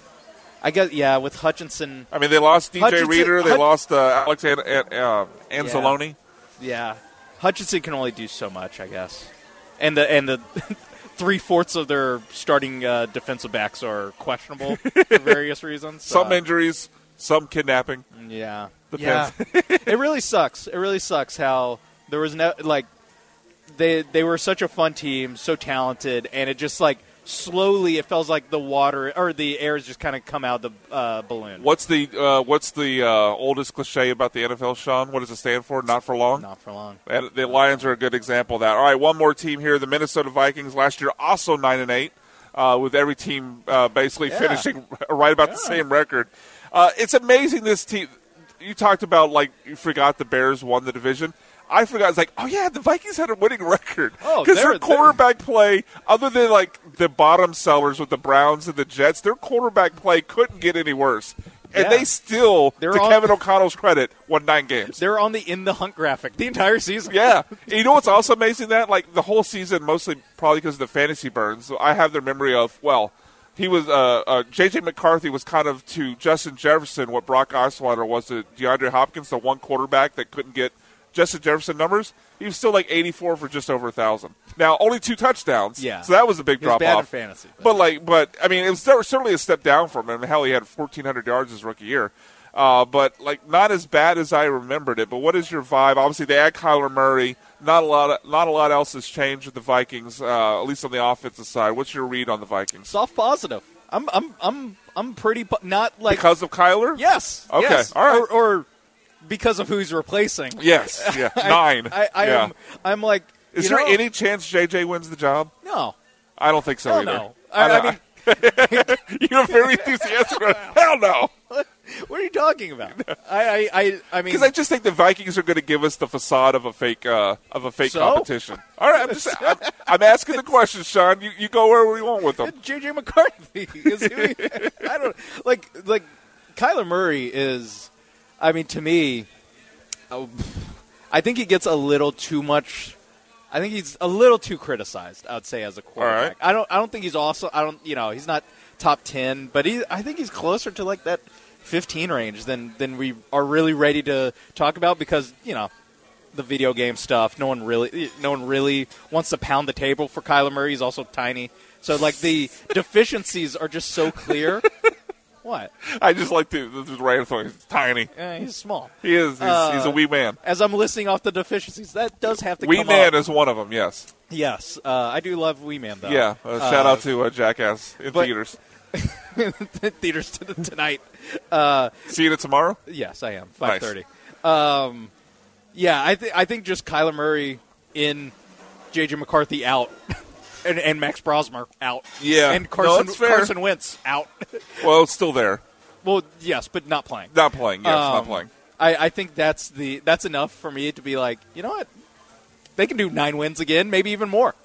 F: I guess yeah. With Hutchinson.
E: I mean, they lost D J
F: Hutchinson-
E: Reader. They
F: Hut-
E: lost uh, Alex An- An- uh, Anzalone.
F: Yeah. Hutchinson can only do so much, I guess. And the and the three fourths of their starting uh, defensive backs are questionable for various reasons.
E: Some
F: So,
E: injuries, some kidnapping.
F: yeah,
E: Depends.
F: yeah. It really sucks. It really sucks how there was no like they they were such a fun team, so talented, and it just like slowly it feels like the water or the air has just kind of come out of the uh, balloon.
E: What's the uh, what's the uh, oldest cliche about the N F L, Sean? What does it stand for? Not for long.
F: Not for long.
E: And the Lions are a good example of that. All right, one more team here. The Minnesota Vikings last year also nine and eight, uh, with every team uh, basically
F: Yeah.
E: finishing right about the same record. Uh, it's amazing this team. You talked about like you forgot the Bears won the division. I forgot. It's like, oh, yeah, the Vikings had a winning record.
F: Oh,
E: because
F: they're-
E: their quarterback play, other than, like, the bottom sellers with the Browns and the Jets, their quarterback play couldn't get any worse. And
F: Yeah.
E: they still,
F: They're
E: to
F: on-
E: Kevin O'Connell's credit, won nine games.
F: They're on the in the hunt graphic the entire season.
E: Yeah. And you know what's also amazing? That, like, the whole season, mostly probably because of the fantasy burns, so I have their memory of, well, he was, uh, uh, J J. McCarthy was kind of to Justin Jefferson what Brock Osweiler was to DeAndre Hopkins, the one quarterback that couldn't get Justin Jefferson numbers. He was still like eighty-four for just over one thousand. Now, only two touchdowns.
F: Yeah.
E: So that was a big
F: He was
E: drop
F: bad in
E: off.
F: fantasy, but-
E: But, like, but, I mean, it was certainly a step down from him. Hell, he had fourteen hundred yards his rookie year. Uh, but, like, not as bad as I remembered it. But what is your vibe? Obviously, they add Kyler Murray. Not a lot of, not a lot else has changed with the Vikings, uh, at least on the offensive side. What's your read on the Vikings?
F: Soft positive. I'm I'm I'm I'm pretty po- not like
E: Because of Kyler?
F: yes.
E: Okay,
F: yes.
E: all right.
F: Or, or because of who he's replacing.
E: Yes. Yeah.
F: I-
E: Nine.
F: I, I
E: yeah.
F: am. I'm like.
E: Is
F: you
E: there
F: know,
E: any chance J J wins the job?
F: No.
E: I don't think so
F: Hell
E: either.
F: no. I, I mean,
E: You're very enthusiastic. Hell no.
F: what are you talking about? I I I, I mean,
E: Because I just think the Vikings are going to give us the facade of a fake uh, of a fake
F: So?
E: competition. All right, I'm just I'm, I'm asking the question, Sean. You, you go wherever you want with them.
F: J J. McCarthy is who he, I don't like like Kyler Murray is. I mean, to me, uh, I think he gets a little too much. I think he's a little too criticized, I would say, as a quarterback.
E: right.
F: I don't. I don't think he's also. I don't. You know, he's not top ten, but he. I think he's closer to like that fifteen range than than we are really ready to talk about because you know the video game stuff. No one really. No one really wants to pound the table for Kyler Murray. He's also tiny, so like the deficiencies are just so clear. What?
E: I just like the the, the right thing. He's tiny.
F: Eh, he's small.
E: He is. He's,
F: Uh,
E: he's a wee man.
F: As I'm listing off the deficiencies, that does have to
E: Wee
F: come
E: man
F: up.
E: is one of them. Yes.
F: Yes, uh, I do love Wee Man though.
E: Yeah. Uh, shout
F: Uh,
E: out to uh, Jackass in
F: but-
E: theaters.
F: theaters to tonight. Uh,
E: See you tomorrow.
F: yes, I am five thirty. Um, yeah, I think I think just Kyler Murray in, J J. McCarthy out, and, and Max Brosmer out.
E: Yeah.
F: and
E: No,
F: Carson
E: that's fair.
F: Carson Wentz out.
E: Well, it's still there.
F: Well, yes, but not playing.
E: Not playing. Yes, not
F: Um,
E: playing.
F: I, I think that's the that's enough for me to be like, you know what, they can do nine wins again, maybe even more.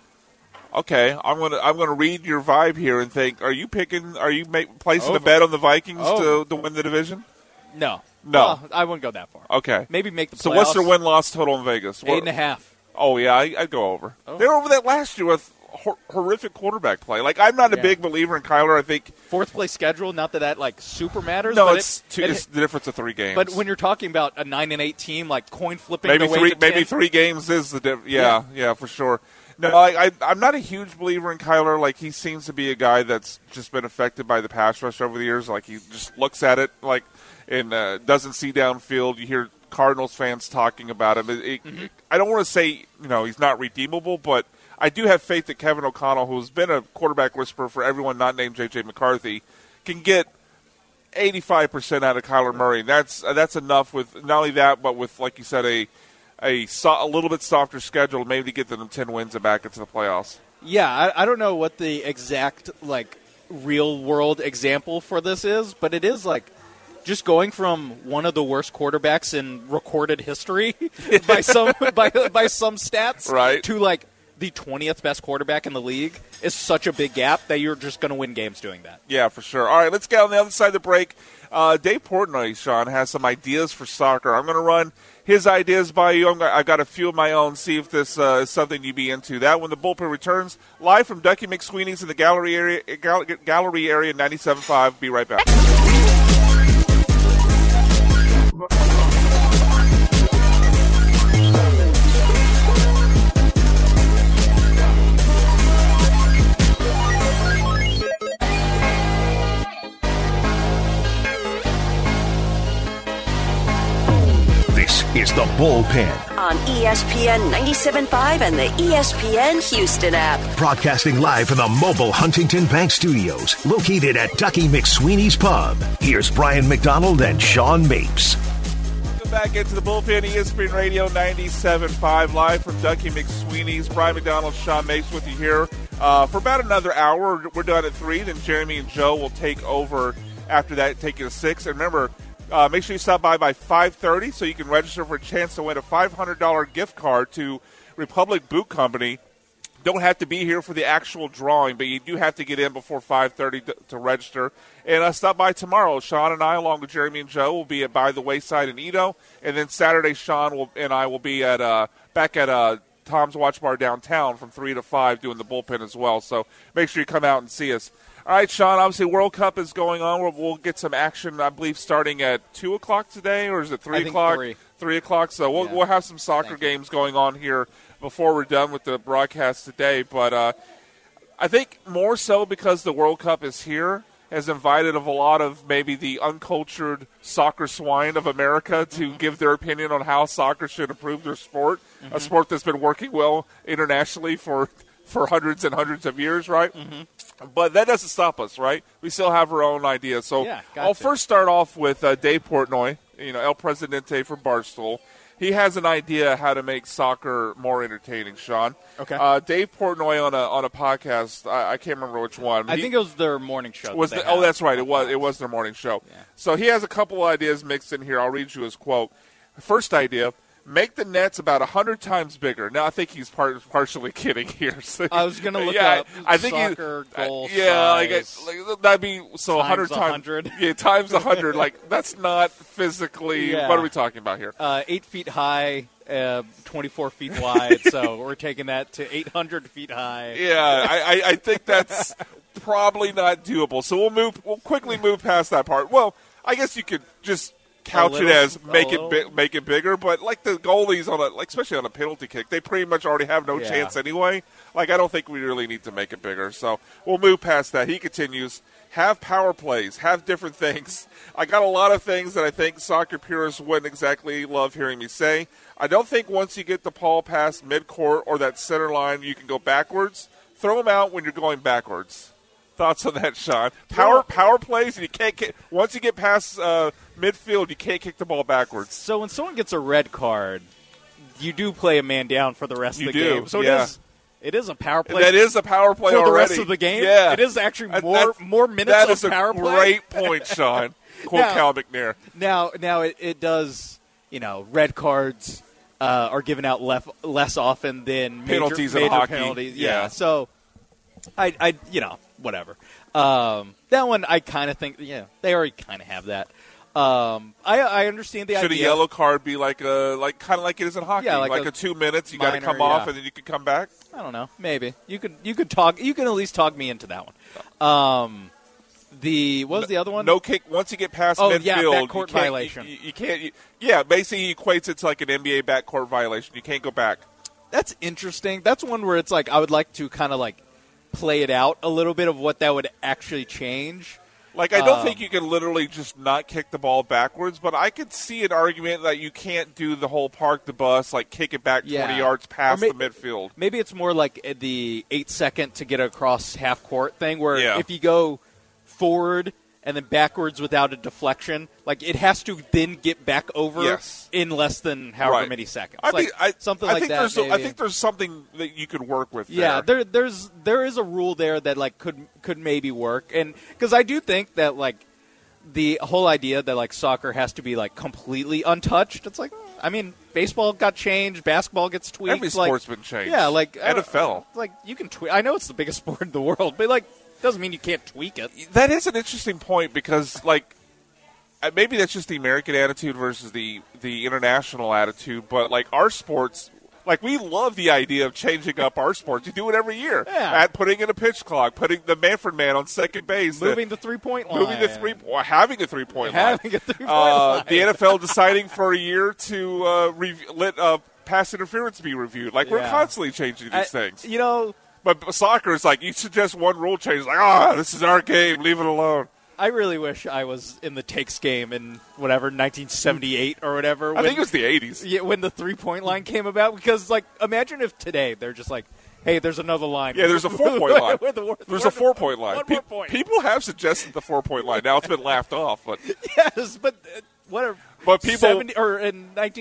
E: Okay, I'm gonna I'm gonna read your vibe here and think: Are you picking? Are you make, placing a
F: Over.
E: bet on the Vikings
F: Over.
E: to, to win the division?
F: No,
E: No.
F: Well, I wouldn't go that far.
E: Okay.
F: Maybe make the playoffs.
E: So what's their win loss total in Vegas?
F: Eight and a half.
E: Oh yeah, I, I'd go over.
F: Oh.
E: They were over that last year with hor- horrific quarterback play. Like I'm not a
F: Yeah.
E: big believer in Kyler. I think
F: Fourth place schedule. Not that that like super matters.
E: no,
F: but
E: it's,
F: it,
E: two,
F: it-
E: it's the difference of three games.
F: But when you're talking about a nine and eight team, like coin flipping,
E: maybe
F: their way
E: three,
F: to
E: maybe
F: ten,
E: three games is the diff- yeah, yeah, for sure. No, I, I, I'm not a huge believer in Kyler. Like he seems to be a guy that's just been affected by the pass rush over the years. Like he just looks at it like and uh, doesn't see downfield. You hear Cardinals fans talking about him. It, it,
F: Mm-hmm.
E: I don't want to say you know he's not redeemable, but I do have faith that Kevin O'Connell, who's been a quarterback whisperer for everyone not named J J. McCarthy, can get eighty-five percent out of Kyler Murray. That's uh, that's enough with not only that, but with like you said, a a, so, a little bit softer schedule, maybe to get them ten wins and back into the playoffs.
F: Yeah, I, I don't know what the exact like real world example for this is, but it is like just going from one of the worst quarterbacks in recorded history by some by by some stats,
E: Right.
F: to like the twentieth best quarterback in the league is such a big gap that you're just going to win games doing that.
E: Yeah, for sure. All right, let's get on the other side of the break. Uh, Dave Portnoy, Sean, has some ideas for soccer. I'm going to run his ideas by you. I'm gonna, I've got a few of my own. See if this uh, is something you'd be into. That when the bullpen returns live from Ducky McSweeney's in the gallery area, gal- gallery area, ninety-seven point five. Be right back.
B: This is the Bullpen,
D: On E S P N ninety-seven point five and the E S P N Houston app.
B: broadcasting live from the mobile Huntington Bank Studios, located at Ducky McSweeney's Pub. Here's Brian McDonald and Sean Mapes.
E: Welcome back into the bullpen, E S P N Radio ninety-seven point five, live from Ducky McSweeney's. Brian McDonald, Sean Mapes with you here uh, for about another hour. We're done at three. Then Jeremy and Joe will take over after that, take it to six. And remember, Uh, make sure you stop by by five thirty so you can register for a chance to win a five hundred dollars gift card to Republic Boot Company. Don't have to be here for the actual drawing, but you do have to get in before five thirty to, to register. And uh, stop by tomorrow. Sean and I, along with Jeremy and Joe, will be at By the Wayside in Edo. And then Saturday, Sean will, and I will be at uh, back at uh, Tom's Watch Bar downtown from three to five doing the bullpen as well. So make sure you come out and see us. All right, Sean, obviously World Cup is going on. We'll, we'll get some action, I believe, starting at two o'clock today, or is it three
F: I think
E: o'clock?
F: three.
E: three o'clock. So we'll,
F: Yeah.
E: we'll have some soccer games going on here before we're done with the broadcast today. But uh, I think more so because the World Cup is here, has invited of a lot of maybe the uncultured soccer swine of America to mm-hmm. give their opinion on how soccer should improve their sport, mm-hmm. a sport that's been working well internationally for for hundreds and hundreds of years, right? Mm-hmm. But that doesn't stop us, right? We still have our own ideas. So
F: yeah,
E: I'll first start off with uh, Dave Portnoy, you know, El Presidente from Barstool. He has an idea how to make soccer more entertaining, Sean.
F: Okay.
E: Uh, Dave Portnoy on a on a podcast. I, I can't remember which one.
F: I
E: he,
F: think it was their morning show.
E: Was
F: that
E: the,
F: they
E: oh,
F: had.
E: that's right. It was it was their morning show.
F: Yeah.
E: So he has a couple ideas mixed in here. I'll read you his quote. First idea: make the nets about a hundred times bigger. Now I think he's part, partially kidding here. So,
F: I was going to look
E: yeah,
F: up
E: I think
F: soccer
E: he,
F: goal
E: uh, yeah, like,
F: size.
E: like that'd be so a hundred
F: times
E: times.
F: hundred.
E: Yeah, times a hundred. Like that's not physically.
F: Yeah.
E: What are we talking about here?
F: Uh, eight feet high, uh, twenty-four feet wide. So we're taking that to eight hundred feet high.
E: Yeah, I, I, I think that's probably not doable. So we'll move. We'll quickly move past that part. Well, I guess you could just couch
F: little,
E: it as make it
F: little.
E: bi- make it bigger, but like the goalies on a like especially on a penalty kick, they pretty much already have no
F: Yeah.
E: chance anyway. Like I don't think we really need to make it bigger. So we'll move past that. He continues. Have power plays. Have different things. I got a lot of things that I think soccer purists wouldn't exactly love hearing me say. I don't think once you get the ball past midcourt or that center line, you can go backwards. Throw them out when you're going backwards. Thoughts on that, Sean? Power power plays, and you can't kick, once you get past uh, midfield, you can't kick the ball backwards.
F: So when someone gets a red card, you do play a man down for the rest
E: You
F: of the
E: do,
F: game. So
E: yeah.
F: it is it is a power play.
E: That is a power play
F: for
E: already.
F: the rest of the game.
E: Yeah,
F: It is actually
E: That-
F: more
E: that's-
F: more minutes
E: that
F: of
E: is a
F: power play.
E: great point, Sean. Quote
F: Now-
E: Cal McNair.
F: Now, now it, it does. You know, red cards uh, are given out lef- less often than major,
E: Penalties in
F: major
E: hockey.
F: penalties.
E: Yeah.
F: Yeah. So, I, I, you know, whatever. Um, that one, I kind of think, yeah, they already kind of have that. Um, I, I understand the
E: Should
F: idea.
E: a yellow card be like a like kind of like it is in hockey?
F: Yeah, like
E: like
F: a
E: a, two minutes, you got to
F: minor,
E: come off,
F: yeah.
E: and then you can come back.
F: I don't know. Maybe you could you could talk. You can at least talk me into that one. Um, the what was the other one?
E: No kick. Once you get past
F: Oh,
E: midfield,
F: yeah,
E: you
F: backcourt
E: can't-
F: violation.
E: You, you can't. You, yeah, basically he equates it to like an N B A backcourt violation. You can't go back.
F: That's interesting. That's one where it's like I would like to kind of like play it out a little bit of what that would actually change.
E: Like, I don't
F: Um,
E: think you can literally just not kick the ball backwards, but I could see an argument that you can't do the whole park the bus, like kick it back
F: Yeah.
E: twenty yards past
F: Or
E: the
F: may-
E: midfield.
F: Maybe it's more like the eight second to get across half court thing, where
E: Yeah.
F: if you go forward and then backwards without a deflection, like it has to then get back over
E: Yes.
F: in less than however
E: Right.
F: many seconds.
E: I
F: like
E: think, I,
F: something
E: I
F: like
E: think
F: that.
E: There's a, I
F: maybe.
E: think there's something that you could work with
F: Yeah,
E: there.
F: there, there's there is a rule there that like could could maybe work, and because I do think that like the whole idea that like soccer has to be like completely untouched. It's like, I mean, baseball got changed, basketball gets tweaked.
E: Every
F: like,
E: sport's been changed.
F: Yeah, like I
E: N
F: don't-
E: F L.
F: Like you can tweak. I know it's the biggest sport in the world, but like doesn't mean you can't tweak it.
E: That is an interesting point because, like, uh, maybe that's just the American attitude versus the the international attitude. But like our sports, like we love the idea of changing up our sports. You do it every year.
F: Yeah.
E: At putting in a pitch clock, putting the Manfred man on second base,
F: Moving the three point line,
E: moving the three, or having a three point line,
F: having a three point
E: uh,
F: line.
E: the N F L deciding for a year to uh, rev- let uh, pass interference be reviewed. Like we're
F: Yeah.
E: constantly changing these
F: I-
E: things.
F: You know,
E: But soccer is like, you suggest one rule change. It's like, ah, this is our game. Leave it alone.
F: I really wish I was in the takes game in whatever nineteen seventy-eight or whatever.
E: I think it was the eighties.
F: Yeah, when the three-point line came about, because like imagine if today they're just like, hey, there's another line.
E: Yeah, there's a four-point line.
F: With the-
E: There's
F: one-
E: a four-point line.
F: One
E: Pe-
F: more point.
E: People have suggested the four-point line. Now it's been laughed off, but
F: Yes, but uh, whatever.
E: But people-
F: seventy or in nineteen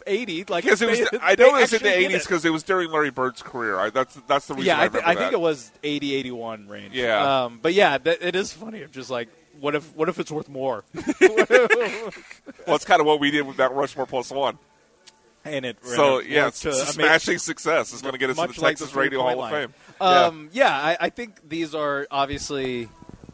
F: eighty. Like
E: Because it was,
F: they,
E: I
F: they
E: know it was in the
F: actually did
E: eighties
F: it.
E: because it was during Larry Bird's career. I, that's that's the reason
F: Yeah,
E: I
F: I,
E: remember
F: th- I
E: that.
F: think it was eighty, eighty-one range.
E: Yeah.
F: Um, but yeah, that, it is funny. I'm just like, what if what if it's worth more?
E: Well, it's kind of what we did with Mount Rushmore plus one.
F: And it
E: So,
F: ran-
E: yeah,
F: worked
E: it's
F: to-
E: a
F: I mean,
E: smashing success. It's going to get us
F: much
E: into the
F: like
E: Texas
F: the
E: Radio
F: three-point
E: Hall of
F: line.
E: Fame.
F: Um, yeah, I, I think these are obviously,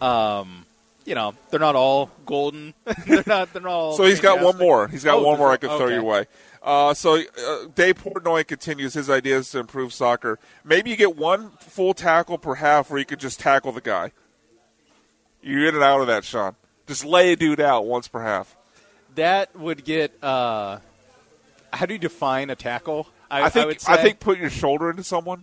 F: um, you know, they're not all golden. they're not. They're not all.
E: So he's got one
F: fantastic.
E: more. He's got
F: Oh,
E: one more I
F: there's-
E: can throw
F: okay.
E: your way. Uh, so uh, Dave Portnoy continues his ideas to improve soccer. Maybe you get one full tackle per half where you could just tackle the guy. You're in and out of that, Sean. Just lay a dude out once per half.
F: That would get. Uh, how do you define a tackle? I,
E: I think
F: I, would say,
E: I think put your shoulder into someone.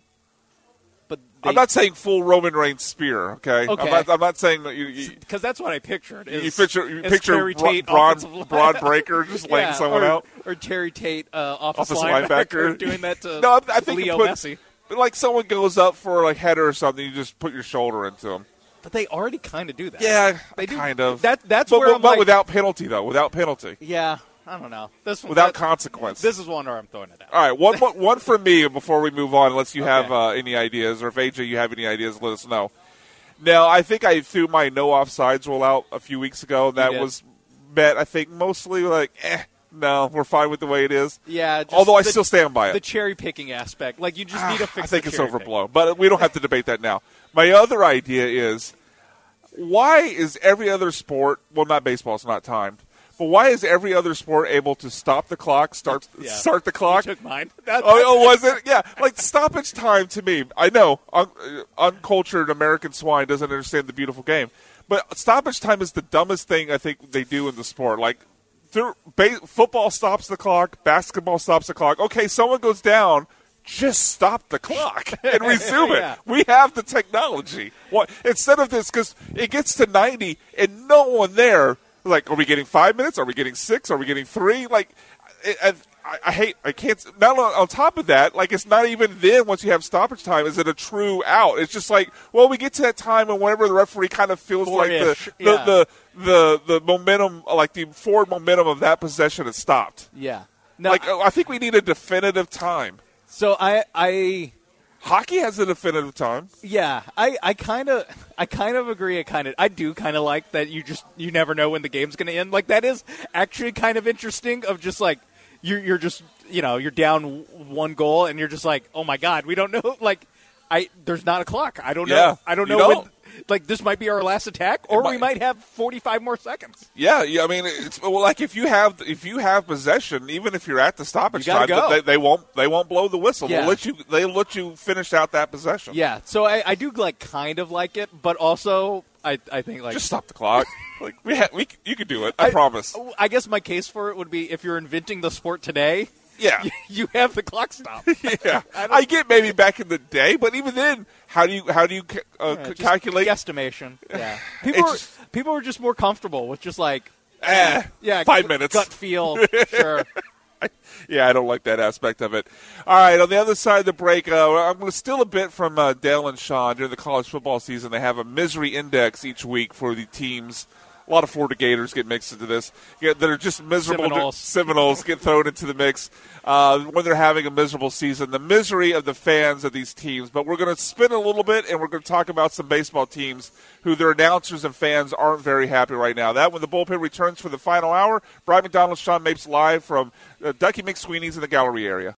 F: but they,
E: I'm not saying full Roman Reigns spear. Okay,
F: Okay.
E: I'm, not, I'm not saying that you. you
F: because that's what I pictured.
E: you
F: is-
E: picture, you
F: is
E: picture
F: Terry
E: Bra-
F: Tate,
E: Braun,
F: offensive line-
E: Braun Breaker just laying
F: Yeah,
E: someone
F: or,
E: out.
F: or Terry Tate, uh, office
E: Offensive
F: linebacker,
E: linebacker.
F: doing that to
E: No, I think you
F: Leo
E: put-
F: Messi.
E: But like someone goes up for like header or something, you just put your shoulder into them.
F: But they already kind of do that.
E: Yeah,
F: they do.
E: kind of.
F: That that's
E: but,
F: where
E: but,
F: I'm
E: but
F: like,
E: without penalty though, without penalty,
F: yeah, I don't know. This one,
E: without
F: that,
E: consequence.
F: This is one where I'm throwing it out.
E: All right, one one, one from me before we move on. Unless you have
F: Okay.
E: uh, any ideas, or if A J you have any ideas, let us know. Now, I think I threw my no offsides rule out a few weeks ago. That
F: did.
E: was met, I think, mostly like, eh, no, we're fine with the way it is.
F: Yeah, just
E: Although I
F: the-
E: still stand by
F: The
E: it.
F: cherry picking aspect, like you just need to fix.
E: I think
F: the
E: it's
F: cherry
E: overblown, but we don't have to debate that now. My other idea is, why is every other sport, well, not baseball, it's not timed, but why is every other sport able to stop the clock, start
F: Yeah.
E: start the
F: pick.
E: clock?
F: You took mine. That,
E: Oh, oh, was it? Yeah, like stoppage time to me. I know un- uh, uncultured American swine doesn't understand the beautiful game, but stoppage time is the dumbest thing I think they do in the sport. Like, through, ba- football stops the clock, basketball stops the clock. Okay, someone goes down. Just stop the clock and resume it.
F: Yeah.
E: We have the technology. What instead of this, because it gets to ninety and no one there. Like, are we getting five minutes? Are we getting six? Are we getting three? Like, I, I, I hate. I can't. Not on, on top of that, like it's not even then. Once you have stoppage time, is it a true out? It's just like, well, we get to that time, and whenever the referee kind of feels like the
F: Four-ish,
E: the,
F: yeah.
E: the the the momentum, like the forward momentum of that possession, has stopped.
F: yeah. No,
E: Like, I think we need a definitive time.
F: so I, I,
E: Hockey has a definitive time.
F: yeah, I, I kind of, I kind of agree. I kind of, I do kind of like that. You just, you never know when the game's going to end. Like that is actually kind of interesting. Of just like you're, you're just, you know, you're down one goal, and you're just like, oh my god, we don't know. Like, I, there's not a clock. I don't know.
E: Yeah,
F: I don't
E: you
F: know
E: don't.
F: when. Like this might be our last attack, or
E: It
F: we
E: might-
F: might have forty-five more seconds.
E: Yeah, yeah. I mean, it's well, like if you have if you have possession, even if you're at the stoppage
F: You gotta
E: time,
F: go.
E: they, they won't they won't blow the whistle.
F: Yeah.
E: They'll let you they let you finish out that possession.
F: Yeah, so I, I do like kind of like it, but also I, I think like
E: Just stop the clock. Like we ha- we c- you can do it. I, promise.
F: I guess my case for it would be if you're inventing the sport today,
E: Yeah.
F: you, you have the clock stop.
E: Yeah, I, get maybe back in the day, but even then, how do you how do you ca- uh,
F: Yeah,
E: c-
F: just
E: calculate?
F: guesstimation? Yeah, people
E: It's
F: were,
E: just-
F: people were just more comfortable with just like
E: Eh,
F: yeah,
E: five
F: gut-
E: minutes.
F: gut feel. Sure.
E: Yeah, I don't like that aspect of it. All right, on the other side of the break, uh, I'm going to steal a bit from uh, Dale and Sean. During the college football season, they have a misery index each week for the teams. A lot of Florida Gators get mixed into this. Yeah, that are just miserable.
F: Seminoles.
E: Seminoles get thrown into the mix uh, when they're having a miserable season. The misery of the fans of these teams. But we're going to spin a little bit, and we're going to talk about some baseball teams who their announcers and fans aren't very happy right now. That when the bullpen returns for the final hour. Brian McDonald, Sean Mapes live from uh, Ducky McSweeney's in the Gallery area.